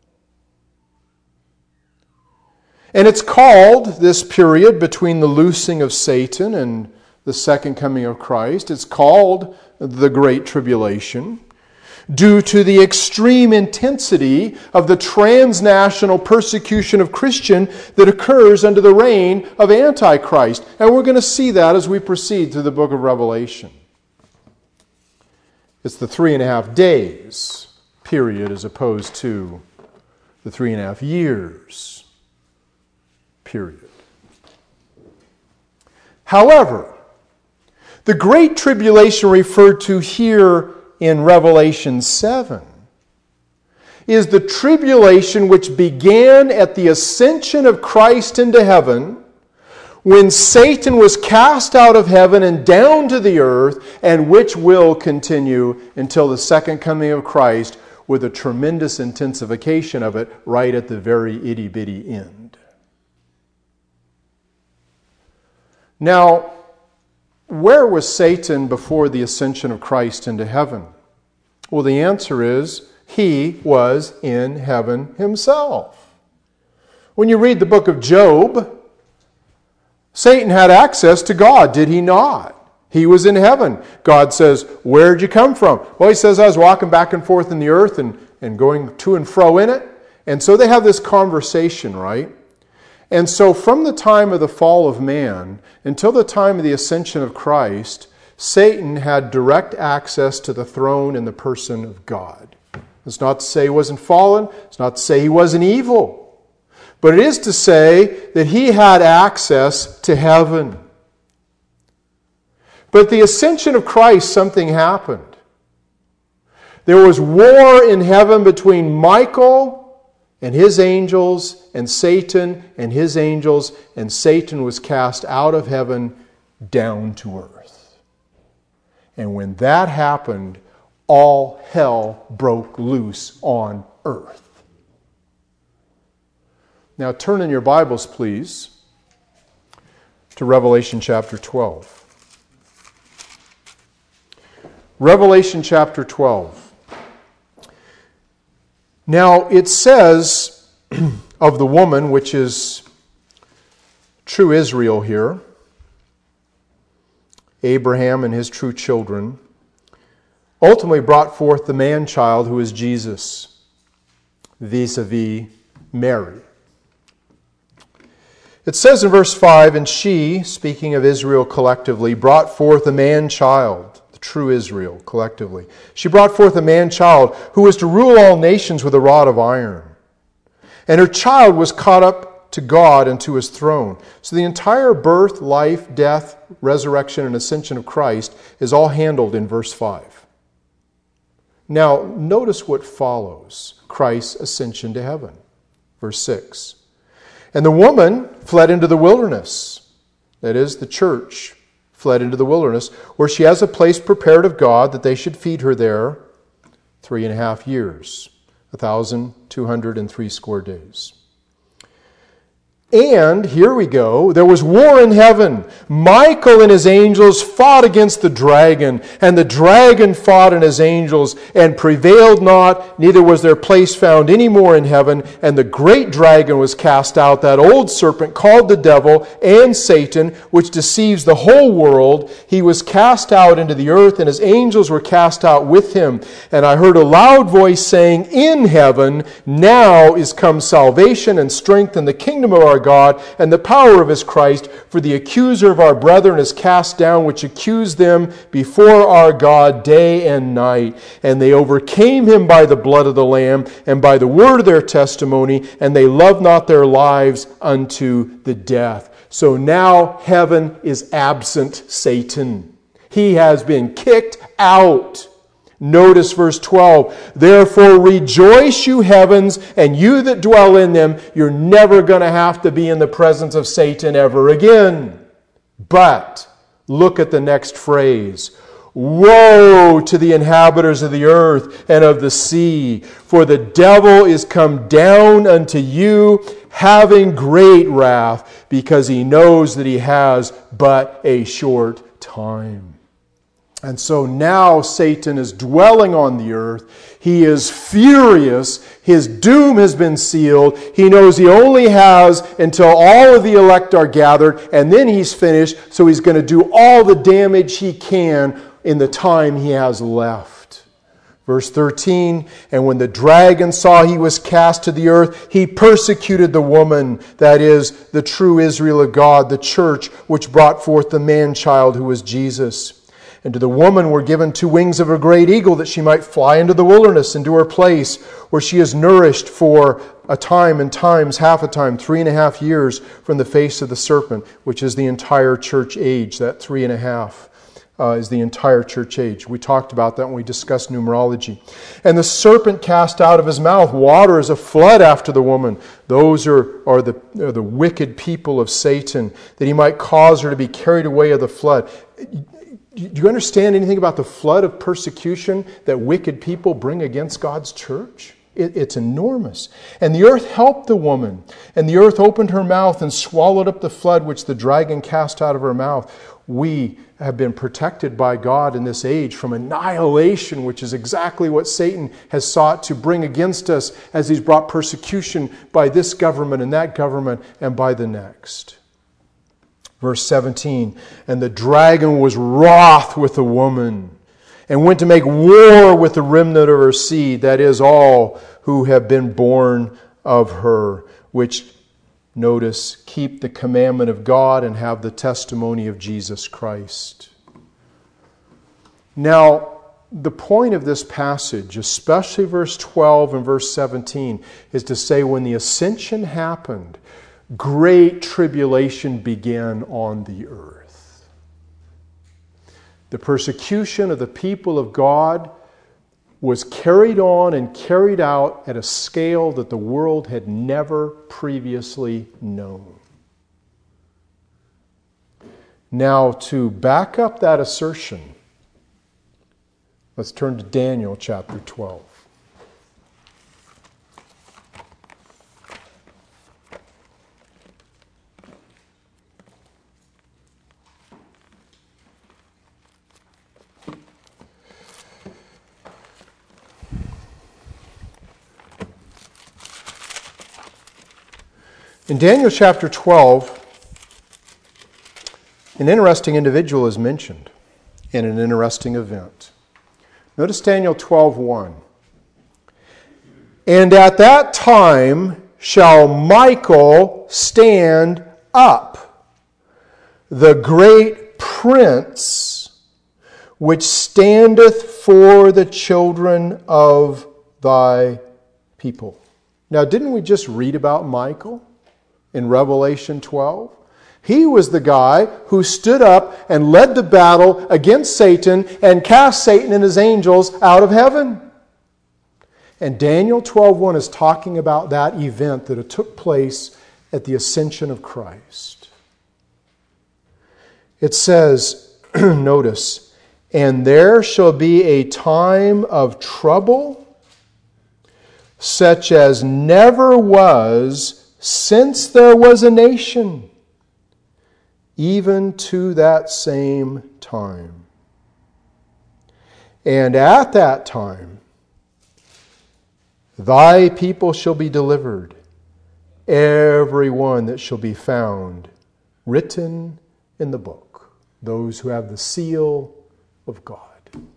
And it's called, this period between the loosing of Satan and the second coming of Christ, it's called the Great Tribulation, due to the extreme intensity of the transnational persecution of Christians that occurs under the reign of Antichrist. And we're going to see that as we proceed through the book of Revelation. It's the three and a half days period as opposed to the three and a half years period. However, the Great Tribulation referred to here in Revelation seven is the tribulation which began at the ascension of Christ into heaven, when Satan was cast out of heaven and down to the earth, and which will continue until the second coming of Christ, with a tremendous intensification of it right at the very itty-bitty end. Now, where was Satan before the ascension of Christ into heaven? Well, the answer is, he was in heaven himself. When you read the book of Job, Satan had access to God, did he not? He was in heaven. God says, "Where'd you come from?" Well, he says, "I was walking back and forth in the earth and, and going to and fro in it." And so they have this conversation, right? And so from the time of the fall of man until the time of the ascension of Christ, Satan had direct access to the throne in the person of God. It's not to say he wasn't fallen. It's not to say he wasn't evil. But it is to say that he had access to heaven. But at the ascension of Christ, something happened. There was war in heaven between Michael and his angels, and Satan and his angels, and Satan was cast out of heaven down to earth. And when that happened, all hell broke loose on earth. Now turn in your Bibles, please, to Revelation chapter twelve. Revelation chapter twelve. Now, it says of the woman, which is true Israel here, Abraham and his true children, ultimately brought forth the man-child who is Jesus, vis-a-vis Mary. It says in verse five, and she, speaking of Israel collectively, brought forth a man-child, the true Israel collectively. She brought forth a man-child who was to rule all nations with a rod of iron. And her child was caught up to God and to his throne. So the entire birth, life, death, resurrection, and ascension of Christ is all handled in verse five. Now, notice what follows Christ's ascension to heaven. Verse six. And the woman fled into the wilderness. That is, the church fled into the wilderness, where she has a place prepared of God that they should feed her there three and a half years, a thousand two hundred and three score days. And, here we go, there was war in heaven. Michael and his angels fought against the dragon, and the dragon fought and his angels, and prevailed not, neither was their place found any more in heaven. And the great dragon was cast out, that old serpent called the devil and Satan, which deceives the whole world. He was cast out into the earth, and his angels were cast out with him. And I heard a loud voice saying, in heaven now is come salvation and strength in the kingdom of our God and the power of his Christ, for the accuser of our brethren is cast down, which accused them before our God day and night. And they overcame him by the blood of the Lamb and by the word of their testimony, and they loved not their lives unto the death. So now heaven is absent Satan. He has been kicked out. Notice verse twelve. Therefore rejoice, you heavens, and you that dwell in them. You're never going to have to be in the presence of Satan ever again. But look at the next phrase. Woe to the inhabitants of the earth and of the sea, for the devil is come down unto you, having great wrath, because he knows that he has but a short time. And so now Satan is dwelling on the earth. He is furious. His doom has been sealed. He knows he only has until all of the elect are gathered, and then he's finished. So he's going to do all the damage he can in the time he has left. Verse thirteen, and when the dragon saw he was cast to the earth, he persecuted the woman, that is, the true Israel of God, the church, which brought forth the man-child who was Jesus. And to the woman were given two wings of a great eagle, that she might fly into the wilderness, into her place, where she is nourished for a time and times, half a time, three and a half years from the face of the serpent, which is the entire church age. That three and a half uh, is the entire church age. We talked about that when we discussed numerology. And the serpent cast out of his mouth water as a flood after the woman. Those are, are, the, are the wicked people of Satan, that he might cause her to be carried away of the flood. Do you understand anything about the flood of persecution that wicked people bring against God's church? It, it's enormous. And the earth helped the woman, and the earth opened her mouth and swallowed up the flood which the dragon cast out of her mouth. We have been protected by God in this age from annihilation, which is exactly what Satan has sought to bring against us as he's brought persecution by this government and that government and by the next. Verse seventeen, and the dragon was wroth with the woman, and went to make war with the remnant of her seed, that is, all who have been born of her, which, notice, keep the commandment of God and have the testimony of Jesus Christ. Now, the point of this passage, especially verse twelve and verse seventeen, is to say when the ascension happened, great tribulation began on the earth. The persecution of the people of God was carried on and carried out at a scale that the world had never previously known. Now, to back up that assertion, let's turn to Daniel chapter twelve. In Daniel chapter twelve, an interesting individual is mentioned in an interesting event. Notice Daniel twelve one. And at that time shall Michael stand up, the great prince, which standeth for the children of thy people. Now, didn't we just read about Michael in Revelation twelve? He was the guy who stood up and led the battle against Satan and cast Satan and his angels out of heaven. And Daniel twelve one is talking about that event that took place at the ascension of Christ. It says, notice, and there shall be a time of trouble, such as never was since there was a nation, even to that same time. And at that time, thy people shall be delivered, every one that shall be found written in the book, those who have the seal of God.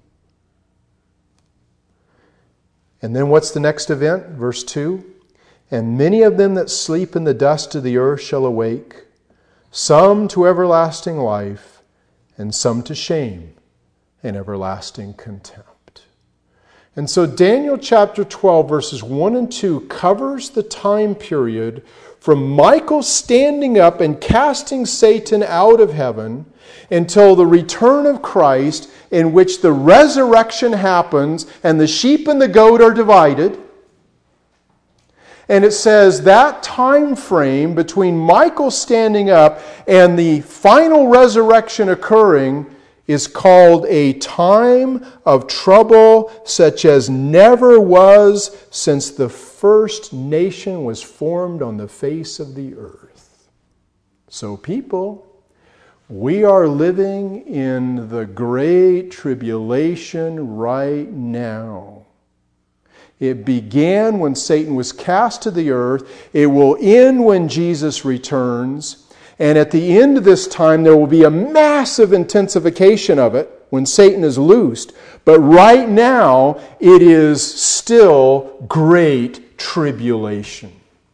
And then what's the next event? Verse two. And many of them that sleep in the dust of the earth shall awake, some to everlasting life, and some to shame and everlasting contempt. And so Daniel chapter twelve, verses one and two covers the time period from Michael standing up and casting Satan out of heaven until the return of Christ, in which the resurrection happens and the sheep and the goat are divided. And it says that time frame between Michael standing up and the final resurrection occurring is called a time of trouble such as never was since the first nation was formed on the face of the earth. So people, we are living in the great tribulation right now. It began when Satan was cast to the earth. It will end when Jesus returns. And at the end of this time, there will be a massive intensification of it when Satan is loosed. But right now, it is still great tribulation.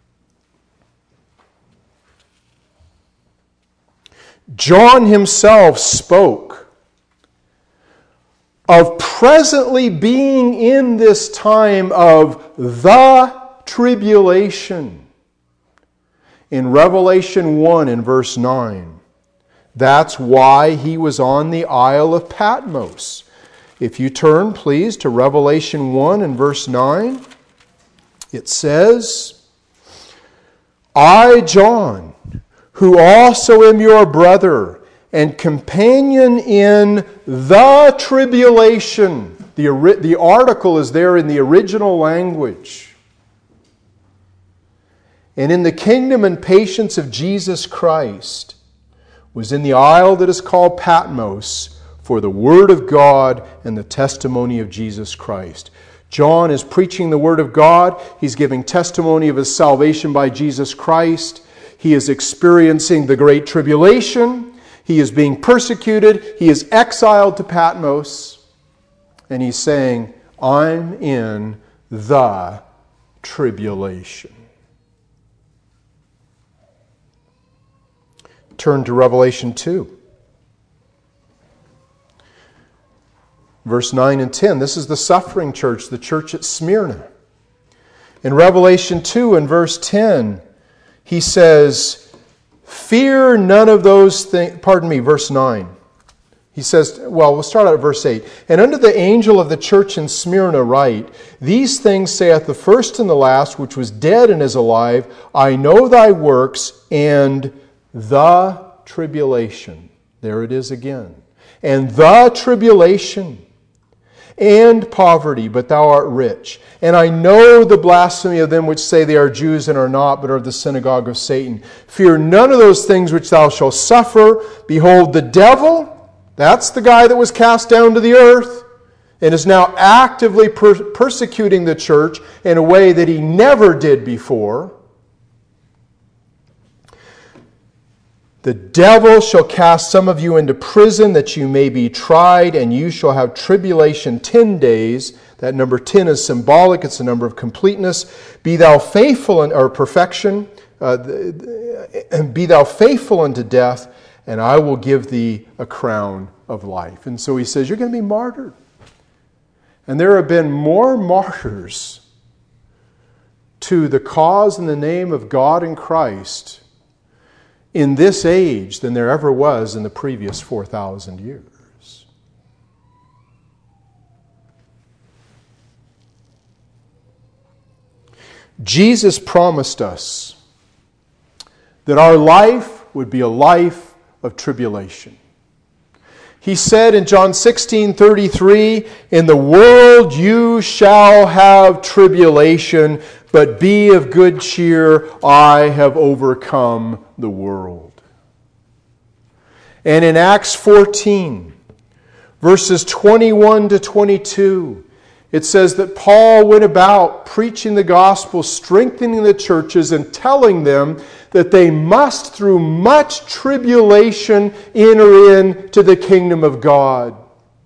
John himself spoke of presently being in this time of the tribulation. In Revelation one in verse nine. That's why he was on the Isle of Patmos. If you turn, please, to Revelation one in verse nine, it says, I, John, who also am your brother and companion in the tribulation. The, the article is there in the original language. And in the kingdom and patience of Jesus Christ, was in the isle that is called Patmos for the word of God and the testimony of Jesus Christ. John is preaching the word of God. He's giving testimony of his salvation by Jesus Christ. He is experiencing the great tribulation. He is being persecuted. He is exiled to Patmos. And he's saying, I'm in the tribulation. Turn to Revelation two. Verse nine and ten. This is the suffering church, the church at Smyrna. In Revelation two and verse ten, he says, fear none of those things. Pardon me, verse nine. He says, well, we'll start out at verse eight. And unto the angel of the church in Smyrna write, these things saith the first and the last, which was dead and is alive. I know thy works and the tribulation. There it is again. And the tribulation and poverty, but thou art rich. And I know the blasphemy of them which say they are Jews and are not, but are the synagogue of Satan. Fear none of those things which thou shalt suffer. Behold, the devil, that's the guy that was cast down to the earth, and is now actively per- persecuting the church in a way that he never did before. The devil shall cast some of you into prison that you may be tried, and you shall have tribulation ten days. That number ten is symbolic. It's a number of completeness. Be thou faithful in, or perfection. Uh, be thou faithful unto death, and I will give thee a crown of life. And so he says, you're going to be martyred. And there have been more martyrs to the cause and the name of God and Christ in this age than there ever was in the previous four thousand years. Jesus promised us that our life would be a life of tribulation. He said in John sixteen thirty-three, in the world you shall have tribulation, but be of good cheer, I have overcome the world. And in Acts fourteen, verses twenty-one to twenty-two, it says that Paul went about preaching the gospel, strengthening the churches, and telling them that they must, through much tribulation, enter into the kingdom of God.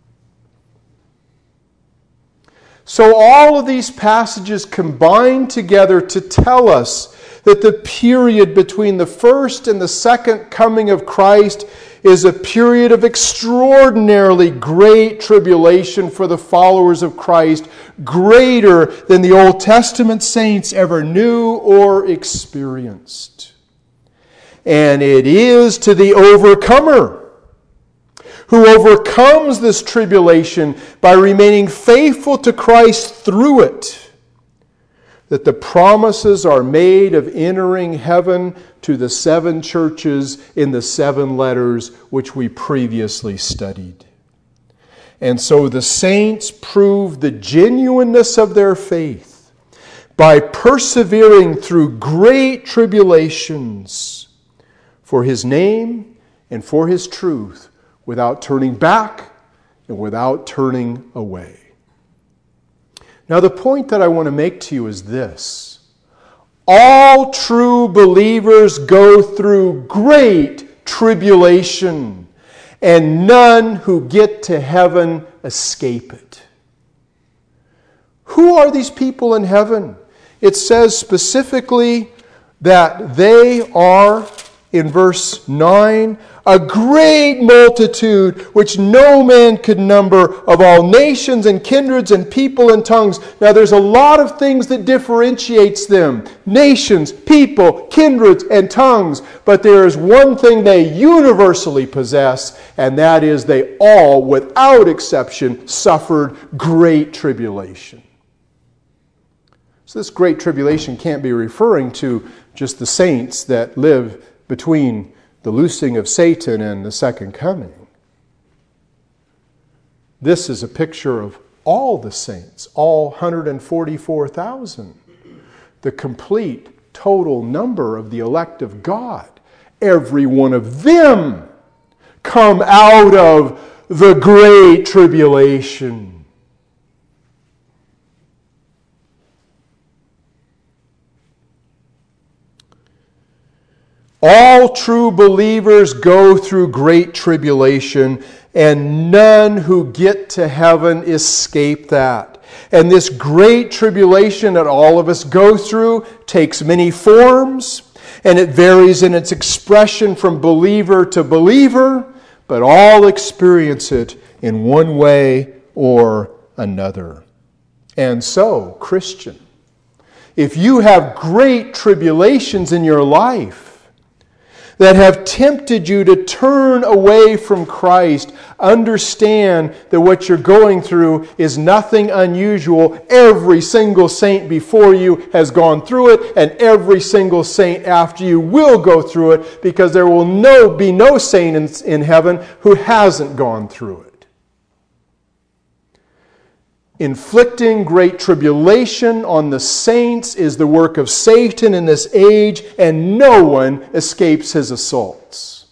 So all of these passages combine together to tell us that the period between the first and the second coming of Christ is a period of extraordinarily great tribulation for the followers of Christ, greater than the Old Testament saints ever knew or experienced. And it is to the overcomer, who overcomes this tribulation by remaining faithful to Christ through it, that the promises are made of entering heaven to the seven churches in the seven letters which we previously studied. And so the saints prove the genuineness of their faith by persevering through great tribulations for His name and for His truth, without turning back and without turning away. Now, the point that I want to make to you is this. All true believers go through great tribulation, and none who get to heaven escape it. Who are these people in heaven? It says specifically that they are, in verse nine, a great multitude which no man could number, of all nations and kindreds and people and tongues. Now there's a lot of things that differentiates them. Nations, people, kindreds, and tongues. But there is one thing they universally possess, and that is they all, without exception, suffered great tribulation. So this great tribulation can't be referring to just the saints that live between the loosing of Satan and the second coming. This is a picture of all the saints, all one hundred forty-four thousand. The complete, total number of the elect of God. Every one of them come out of the great tribulation. All true believers go through great tribulation, and none who get to heaven escape that. And this great tribulation that all of us go through takes many forms, and it varies in its expression from believer to believer, but all experience it in one way or another. And so, Christian, if you have great tribulations in your life that have tempted you to turn away from Christ, understand that what you're going through is nothing unusual. Every single saint before you has gone through it, and every single saint after you will go through it, because there will no, be no saint in, in heaven who hasn't gone through it. Inflicting great tribulation on the saints is the work of Satan in this age, and no one escapes his assaults.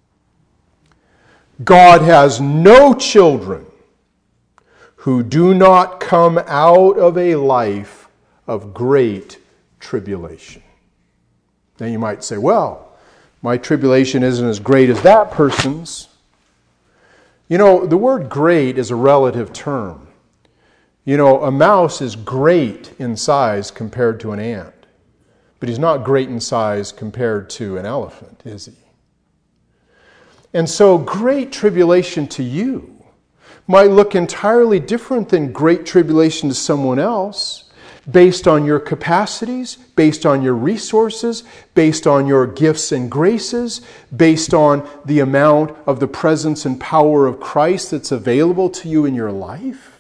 God has no children who do not come out of a life of great tribulation. Now you might say, well, My tribulation isn't as great as that person's. You know, the word great is a relative term. You know, a mouse is great in size compared to an ant. But he's not great in size compared to an elephant, is he? And so great tribulation to you might look entirely different than great tribulation to someone else, based on your capacities, based on your resources, based on your gifts and graces, based on the amount of the presence and power of Christ that's available to you in your life.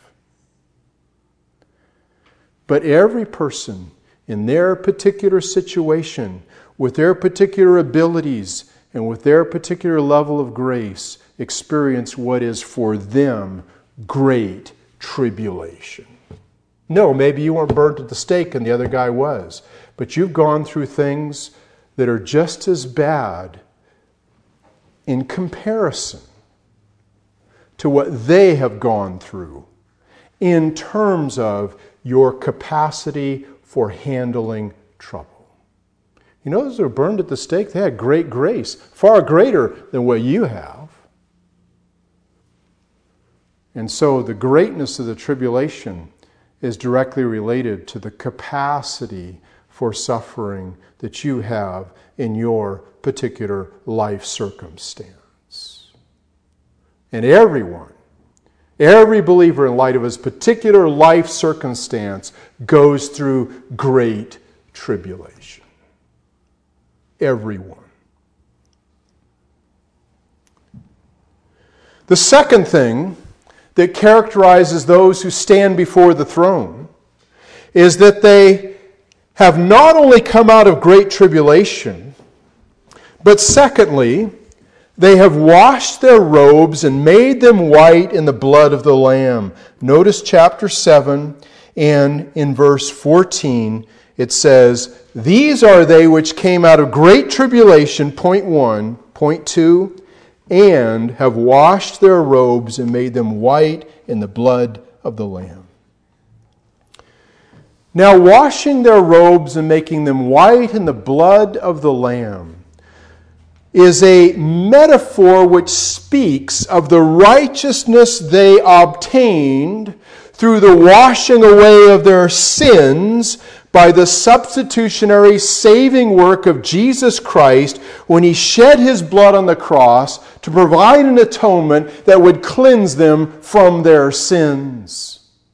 But every person in their particular situation, with their particular abilities, and with their particular level of grace, experience what is for them great tribulation. No, maybe you weren't burnt at the stake and the other guy was, but you've gone through things that are just as bad in comparison to what they have gone through in terms of your capacity for handling trouble. You know, those who are burned at the stake, they had great grace, far greater than what you have. And so the greatness of the tribulation is directly related to the capacity for suffering that you have in your particular life circumstance. And everyone, every believer in light of his particular life circumstance goes through great tribulation. Everyone. The second thing that characterizes those who stand before the throne is that they have not only come out of great tribulation, but secondly, they have washed their robes and made them white in the blood of the Lamb. Notice chapter seven, and in verse fourteen, it says, "These are they which came out of great tribulation," point one, point two, "and have washed their robes and made them white in the blood of the Lamb." Now, washing their robes and making them white in the blood of the Lamb is a metaphor which speaks of the righteousness they obtained through the washing away of their sins by the substitutionary saving work of Jesus Christ when He shed His blood on the cross to provide an atonement that would cleanse them from their sins.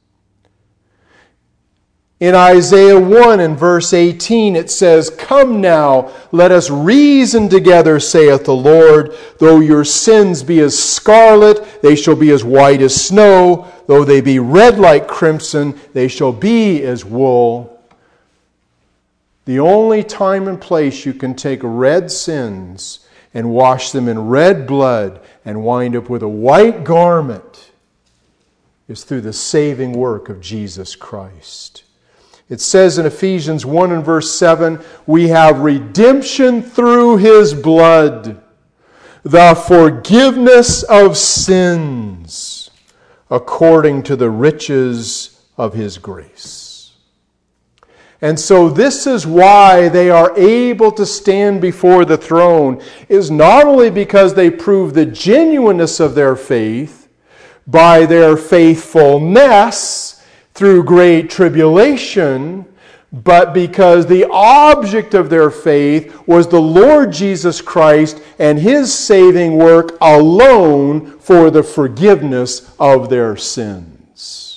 In Isaiah one and verse eighteen it says, "Come now, let us reason together, saith the Lord. Though your sins be as scarlet, they shall be as white as snow. Though they be red like crimson, they shall be as wool." The only time and place you can take red sins and wash them in red blood and wind up with a white garment is through the saving work of Jesus Christ. It says in Ephesians one and verse seven, we have redemption through His blood, the forgiveness of sins, according to the riches of His grace. And so this is why they are able to stand before the throne, is not only because they prove the genuineness of their faith by their faithfulness through great tribulation, but because the object of their faith was the Lord Jesus Christ and His saving work alone for the forgiveness of their sins.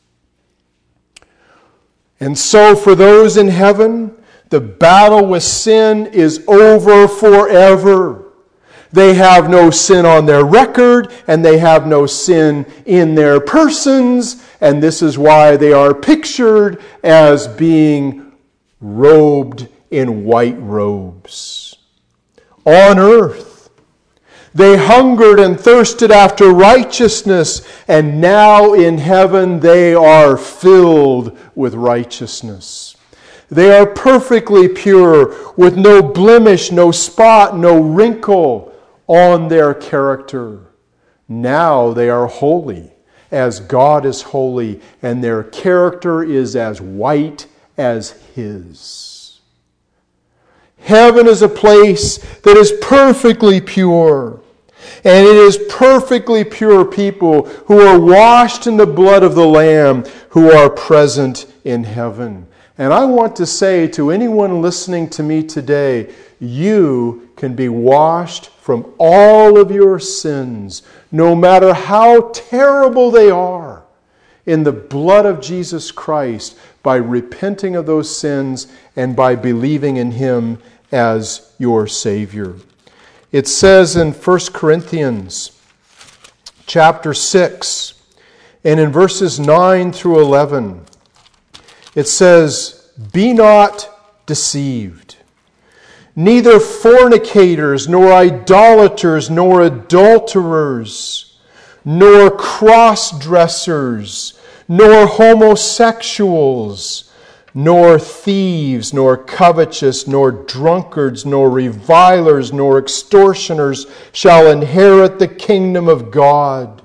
And so for those in heaven, the battle with sin is over forever. They have no sin on their record, and they have no sin in their persons, and this is why they are pictured as being robed in white robes. On earth, they hungered and thirsted after righteousness, and now in heaven they are filled with righteousness. They are perfectly pure, with no blemish, no spot, no wrinkle on their character. Now they are holy, as God is holy, and their character is as white as His. Heaven is a place that is perfectly pure. And it is perfectly pure people who are washed in the blood of the Lamb who are present in heaven. And I want to say to anyone listening to me today, you can be washed from all of your sins, no matter how terrible they are, in the blood of Jesus Christ, by repenting of those sins and by believing in Him as your Savior. It says in First Corinthians chapter six, and in verses nine through eleven, it says, "Be not deceived. Neither fornicators, nor idolaters, nor adulterers, nor cross-dressers, nor homosexuals, nor thieves, nor covetous, nor drunkards, nor revilers, nor extortioners shall inherit the kingdom of God."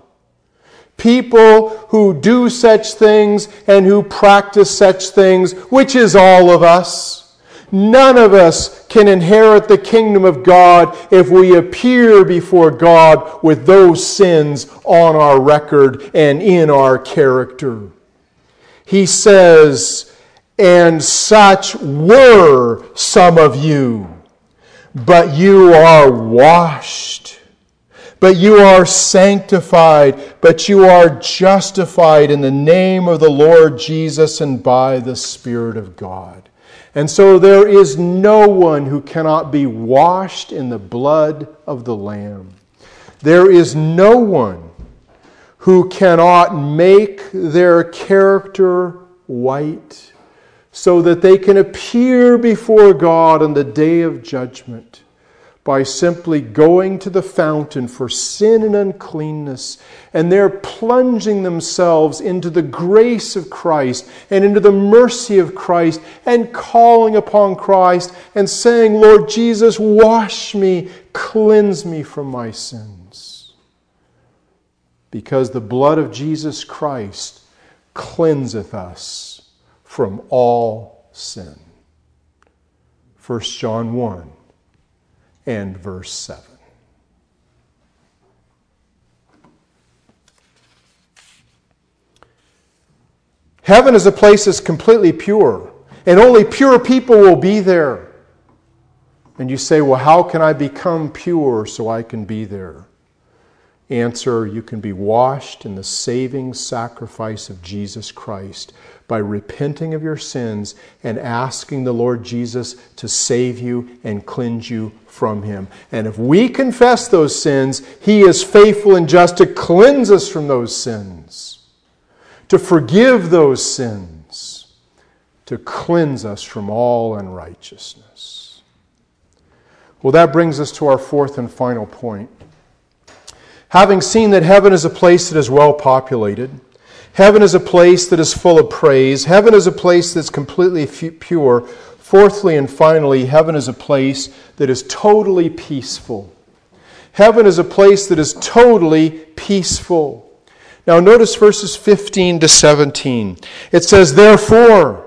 People who do such things and who practice such things, which is all of us, none of us can inherit the kingdom of God if we appear before God with those sins on our record and in our character. He says, "And such were some of you, but you are washed, but you are sanctified, but you are justified in the name of the Lord Jesus and by the Spirit of God." And so there is no one who cannot be washed in the blood of the Lamb. There is no one who cannot make their character white, so that they can appear before God on the day of judgment by simply going to the fountain for sin and uncleanness, and they're plunging themselves into the grace of Christ and into the mercy of Christ and calling upon Christ and saying, "Lord Jesus, wash me, cleanse me from my sins." Because the blood of Jesus Christ cleanseth us from all sin. First John one and verse seven. Heaven is a place that's completely pure, and only pure people will be there. And you say, "Well, how can I become pure so I can be there?" Answer, you can be washed in the saving sacrifice of Jesus Christ by repenting of your sins and asking the Lord Jesus to save you and cleanse you from Him. And if we confess those sins, He is faithful and just to cleanse us from those sins, to forgive those sins, to cleanse us from all unrighteousness. Well, that brings us to our fourth and final point. Having seen that heaven is a place that is well populated, heaven is a place that is full of praise, heaven is a place that's completely pure, fourthly and finally, heaven is a place that is totally peaceful. Heaven is a place that is totally peaceful. Now notice verses fifteen to seventeen. It says, "Therefore,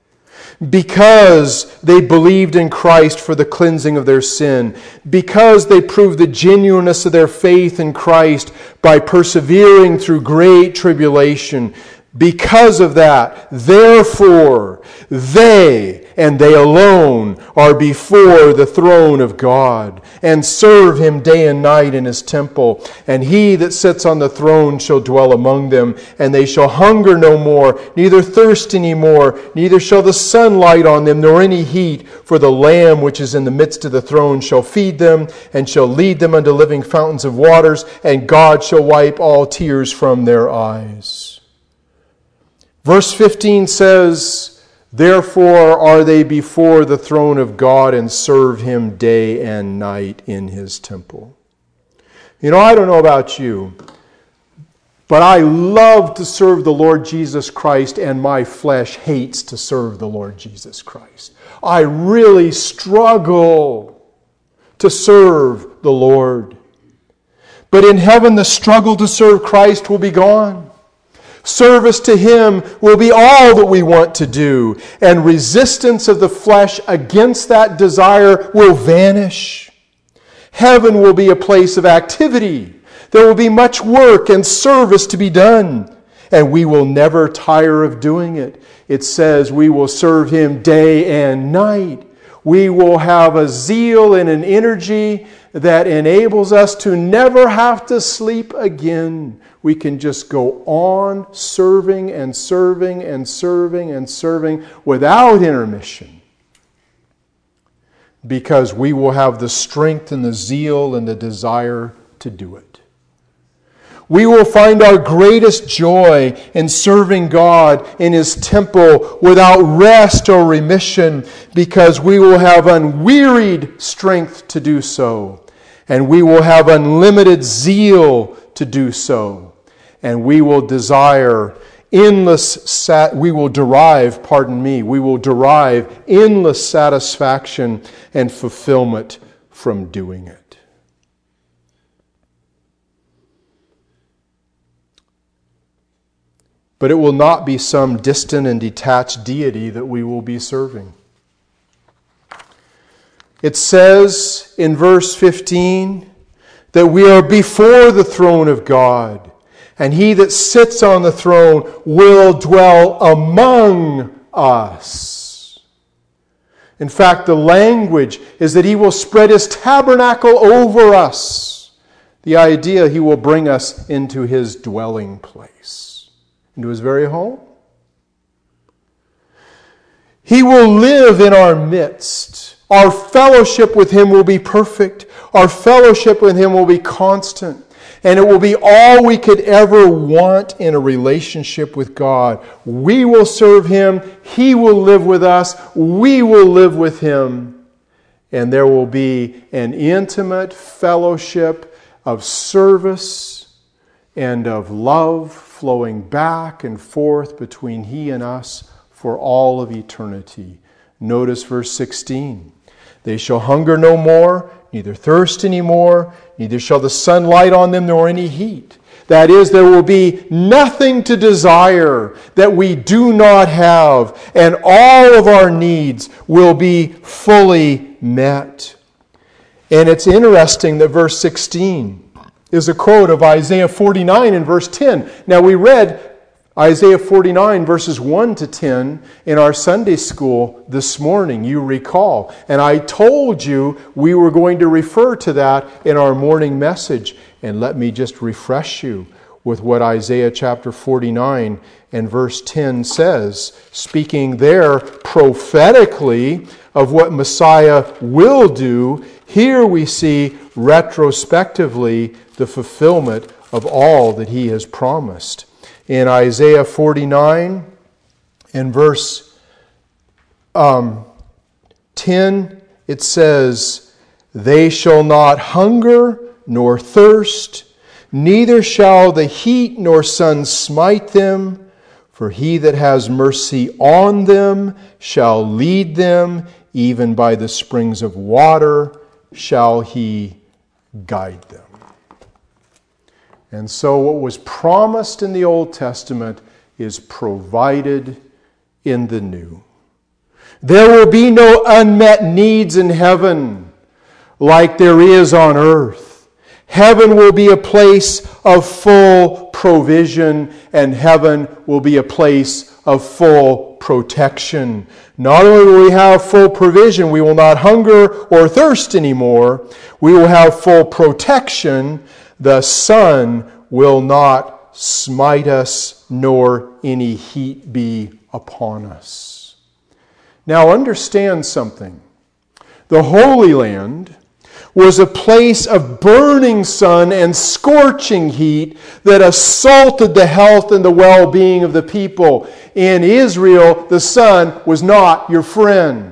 because they believed in Christ for the cleansing of their sin, because they proved the genuineness of their faith in Christ by persevering through great tribulation, because of that, therefore, they and they alone are before the throne of God, and serve Him day and night in His temple. And He that sits on the throne shall dwell among them, and they shall hunger no more, neither thirst any more, neither shall the sun light on them, nor any heat. For the Lamb which is in the midst of the throne shall feed them, and shall lead them unto living fountains of waters, and God shall wipe all tears from their eyes." Verse fifteen says, "Therefore are they before the throne of God and serve Him day and night in His temple." You know, I don't know about you, but I love to serve the Lord Jesus Christ, and my flesh hates to serve the Lord Jesus Christ. I really struggle to serve the Lord. But in heaven, the struggle to serve Christ will be gone. Service to Him will be all that we want to do, and resistance of the flesh against that desire will vanish. Heaven will be a place of activity. There will be much work and service to be done, and we will never tire of doing it. It says we will serve Him day and night. We will have a zeal and an energy that enables us to never have to sleep again. We can just go on serving and serving and serving and serving without intermission, because we will have the strength and the zeal and the desire to do it. We will find our greatest joy in serving God in His temple without rest or remission, because we will have unwearied strength to do so. And we will have unlimited zeal to do so. And we will desire endless, sat- we will derive, pardon me, we will derive endless satisfaction and fulfillment from doing it. But it will not be some distant and detached deity that we will be serving. It says in verse fifteen that we are before the throne of God, and He that sits on the throne will dwell among us. In fact, the language is that He will spread His tabernacle over us. The idea He will bring us into His dwelling place, into His very home. He will live in our midst. Our fellowship with Him will be perfect. Our fellowship with Him will be constant. And it will be all we could ever want in a relationship with God. We will serve Him. He will live with us. We will live with Him. And there will be an intimate fellowship of service and of love flowing back and forth between He and us for all of eternity. Notice verse sixteen. They shall hunger no more, neither thirst any more, neither shall the sun light on them nor any heat. That is, there will be nothing to desire that we do not have, and all of our needs will be fully met. And it's interesting that verse sixteen is a quote of Isaiah forty-nine in verse ten. Now, we read Isaiah forty-nine verses one to ten in our Sunday school this morning, you recall. And I told you we were going to refer to that in our morning message. And let me just refresh you with what Isaiah chapter forty-nine and verse ten says, speaking there prophetically of what Messiah will do. Here we see retrospectively the fulfillment of all that He has promised. In Isaiah forty-nine and verse um, ten, it says, "They shall not hunger nor thirst, neither shall the heat nor sun smite them, for He that has mercy on them shall lead them, even by the springs of water shall He guide them." And so what was promised in the Old Testament is provided in the New. There will be no unmet needs in heaven like there is on earth. Heaven will be a place of full provision, and heaven will be a place of full protection. Not only will we have full provision, we will not hunger or thirst anymore. We will have full protection. The sun will not smite us, nor any heat be upon us. Now understand something. The Holy Land was a place of burning sun and scorching heat that assaulted the health and the well-being of the people. In Israel, the sun was not your friend.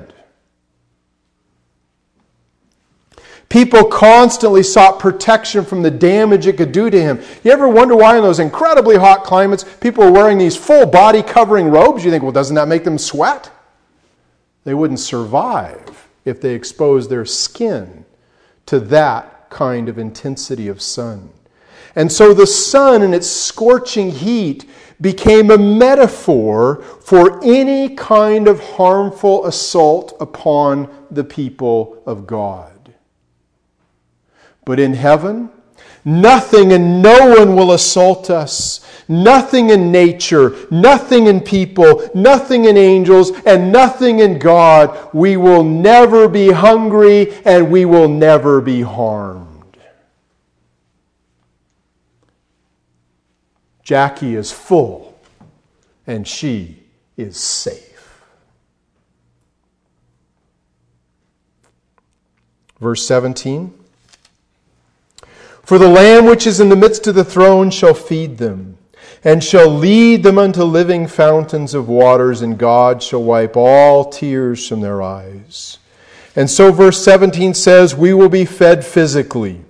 People constantly sought protection from the damage it could do to him. You ever wonder why in those incredibly hot climates people are wearing these full body covering robes? You think, well, doesn't that make them sweat? They wouldn't survive if they exposed their skin to that kind of intensity of sun. And so the sun and its scorching heat became a metaphor for any kind of harmful assault upon the people of God. But in heaven, nothing and no one will assault us. Nothing in nature, nothing in people, nothing in angels, and nothing in God. We will never be hungry and we will never be harmed. Jackie is full and she is safe. Verse seventeen. For the Lamb which is in the midst of the throne shall feed them, and shall lead them unto living fountains of waters, and God shall wipe all tears from their eyes. And so verse seventeen says, we will be fed physically.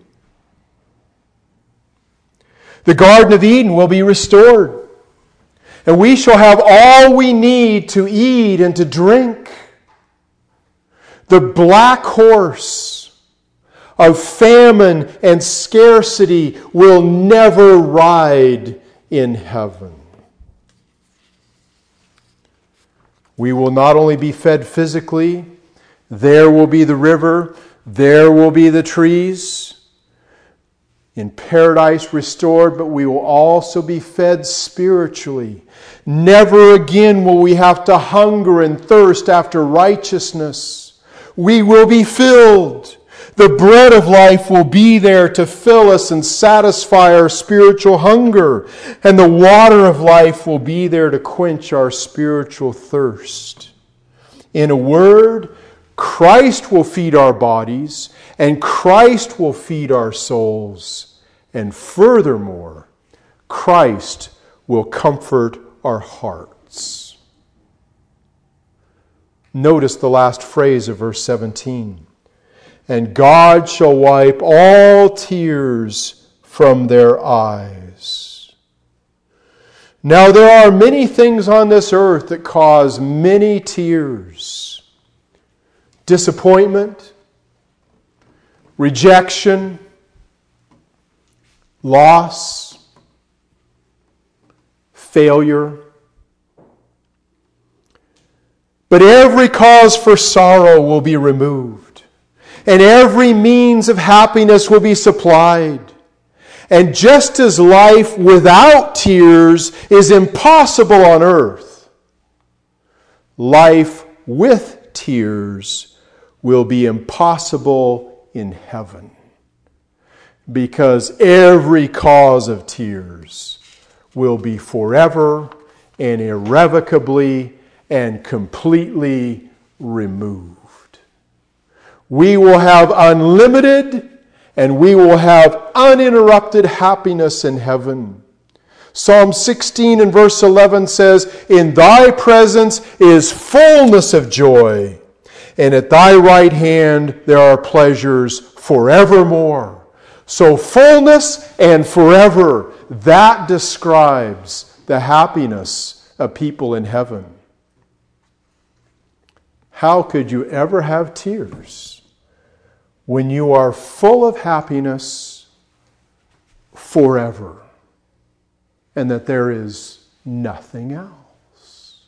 The Garden of Eden will be restored, and we shall have all we need to eat and to drink. The black horse of famine and scarcity will never ride in heaven. We will not only be fed physically, there will be the river, there will be the trees in paradise restored, but we will also be fed spiritually. Never again will we have to hunger and thirst after righteousness. We will be filled. The bread of life will be there to fill us and satisfy our spiritual hunger. And the water of life will be there to quench our spiritual thirst. In a word, Christ will feed our bodies and Christ will feed our souls. And furthermore, Christ will comfort our hearts. Notice the last phrase of verse seventeen. And God shall wipe all tears from their eyes. Now there are many things on this earth that cause many tears. Disappointment, rejection, loss, failure. But every cause for sorrow will be removed. And every means of happiness will be supplied. And just as life without tears is impossible on earth, life with tears will be impossible in heaven. Because every cause of tears will be forever and irrevocably and completely removed. We will have unlimited and we will have uninterrupted happiness in heaven. Psalm sixteen and verse eleven says, in thy presence is fullness of joy, and at thy right hand there are pleasures forevermore. So fullness and forever, that describes the happiness of people in heaven. How could you ever have tears when you are full of happiness forever and that there is nothing else?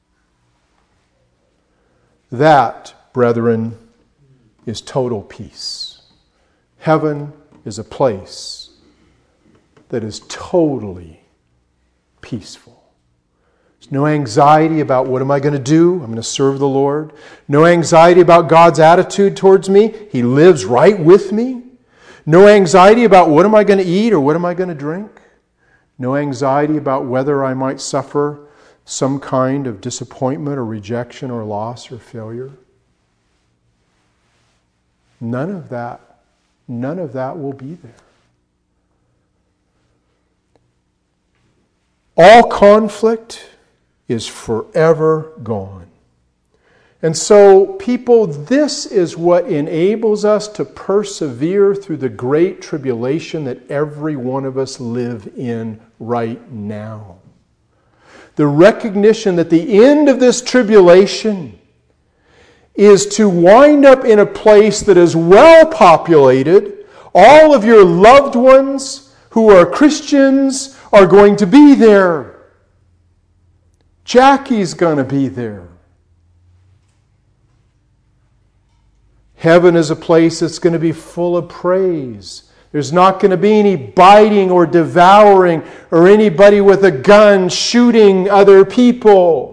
That, brethren, is total peace. Heaven is a place that is totally peaceful. There's no anxiety about what am I going to do? I'm going to serve the Lord. No anxiety about God's attitude towards me. He lives right with me. No anxiety about what am I going to eat or what am I going to drink. No anxiety about whether I might suffer some kind of disappointment or rejection or loss or failure. None of that, none of that will be there. All conflict is forever gone. And so, people, this is what enables us to persevere through the great tribulation that every one of us live in right now. The recognition that the end of this tribulation is to wind up in a place that is well populated. All of your loved ones who are Christians are going to be there. Jackie's going to be there. Heaven is a place that's going to be full of praise. There's not going to be any biting or devouring or anybody with a gun shooting other people.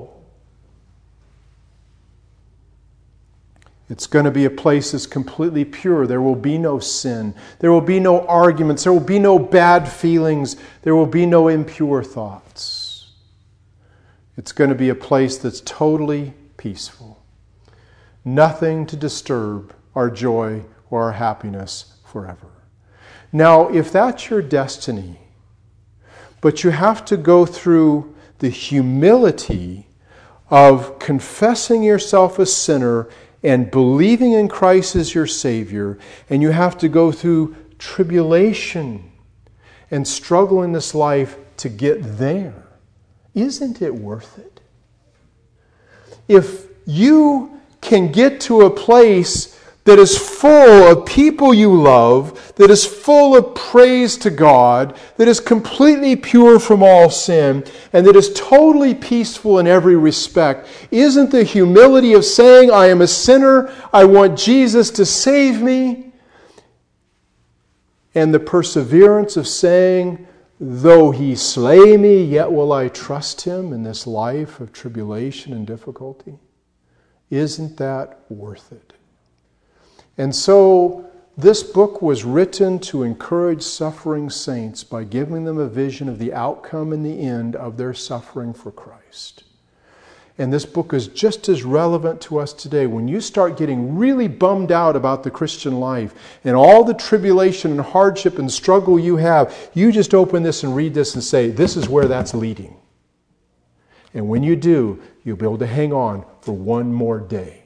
It's going to be a place that's completely pure. There will be no sin. There will be no arguments. There will be no bad feelings. There will be no impure thoughts. It's going to be a place that's totally peaceful. Nothing to disturb our joy or our happiness forever. Now, if that's your destiny, but you have to go through the humility of confessing yourself a sinner and believing in Christ as your Savior, and you have to go through tribulation and struggle in this life to get there, isn't it worth it? If you can get to a place that is full of people you love, that is full of praise to God, that is completely pure from all sin, and that is totally peaceful in every respect, isn't the humility of saying, I am a sinner, I want Jesus to save me, and the perseverance of saying, though He slay me, yet will I trust Him in this life of tribulation and difficulty? Isn't that worth it? And so this book was written to encourage suffering saints by giving them a vision of the outcome and the end of their suffering for Christ. And this book is just as relevant to us today. When you start getting really bummed out about the Christian life and all the tribulation and hardship and struggle you have, you just open this and read this and say, this is where that's leading. And when you do, you'll be able to hang on for one more day.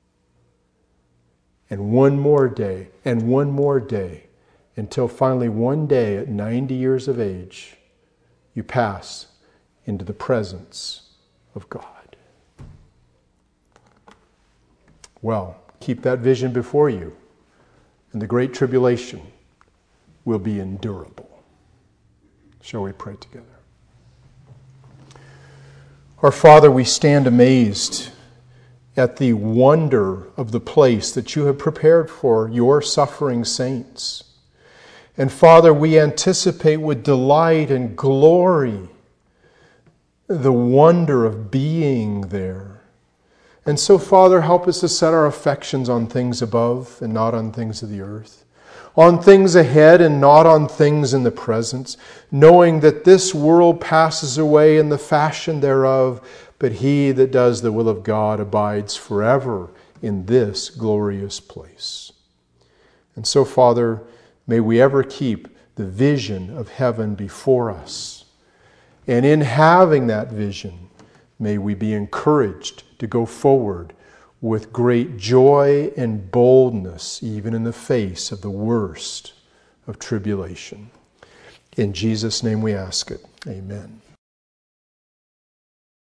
And one more day, and one more day, until finally one day at ninety years of age, you pass into the presence of God. Well, keep that vision before you, and the great tribulation will be endurable. Shall we pray together? Our Father, we stand amazed at the wonder of the place that you have prepared for your suffering saints. And Father, we anticipate with delight and glory the wonder of being there. And so, Father, help us to set our affections on things above and not on things of the earth, on things ahead and not on things in the present, knowing that this world passes away in the fashion thereof, but he that does the will of God abides forever in this glorious place. And so, Father, may we ever keep the vision of heaven before us. And in having that vision, may we be encouraged to go forward with great joy and boldness, even in the face of the worst of tribulation. In Jesus' name we ask it. Amen.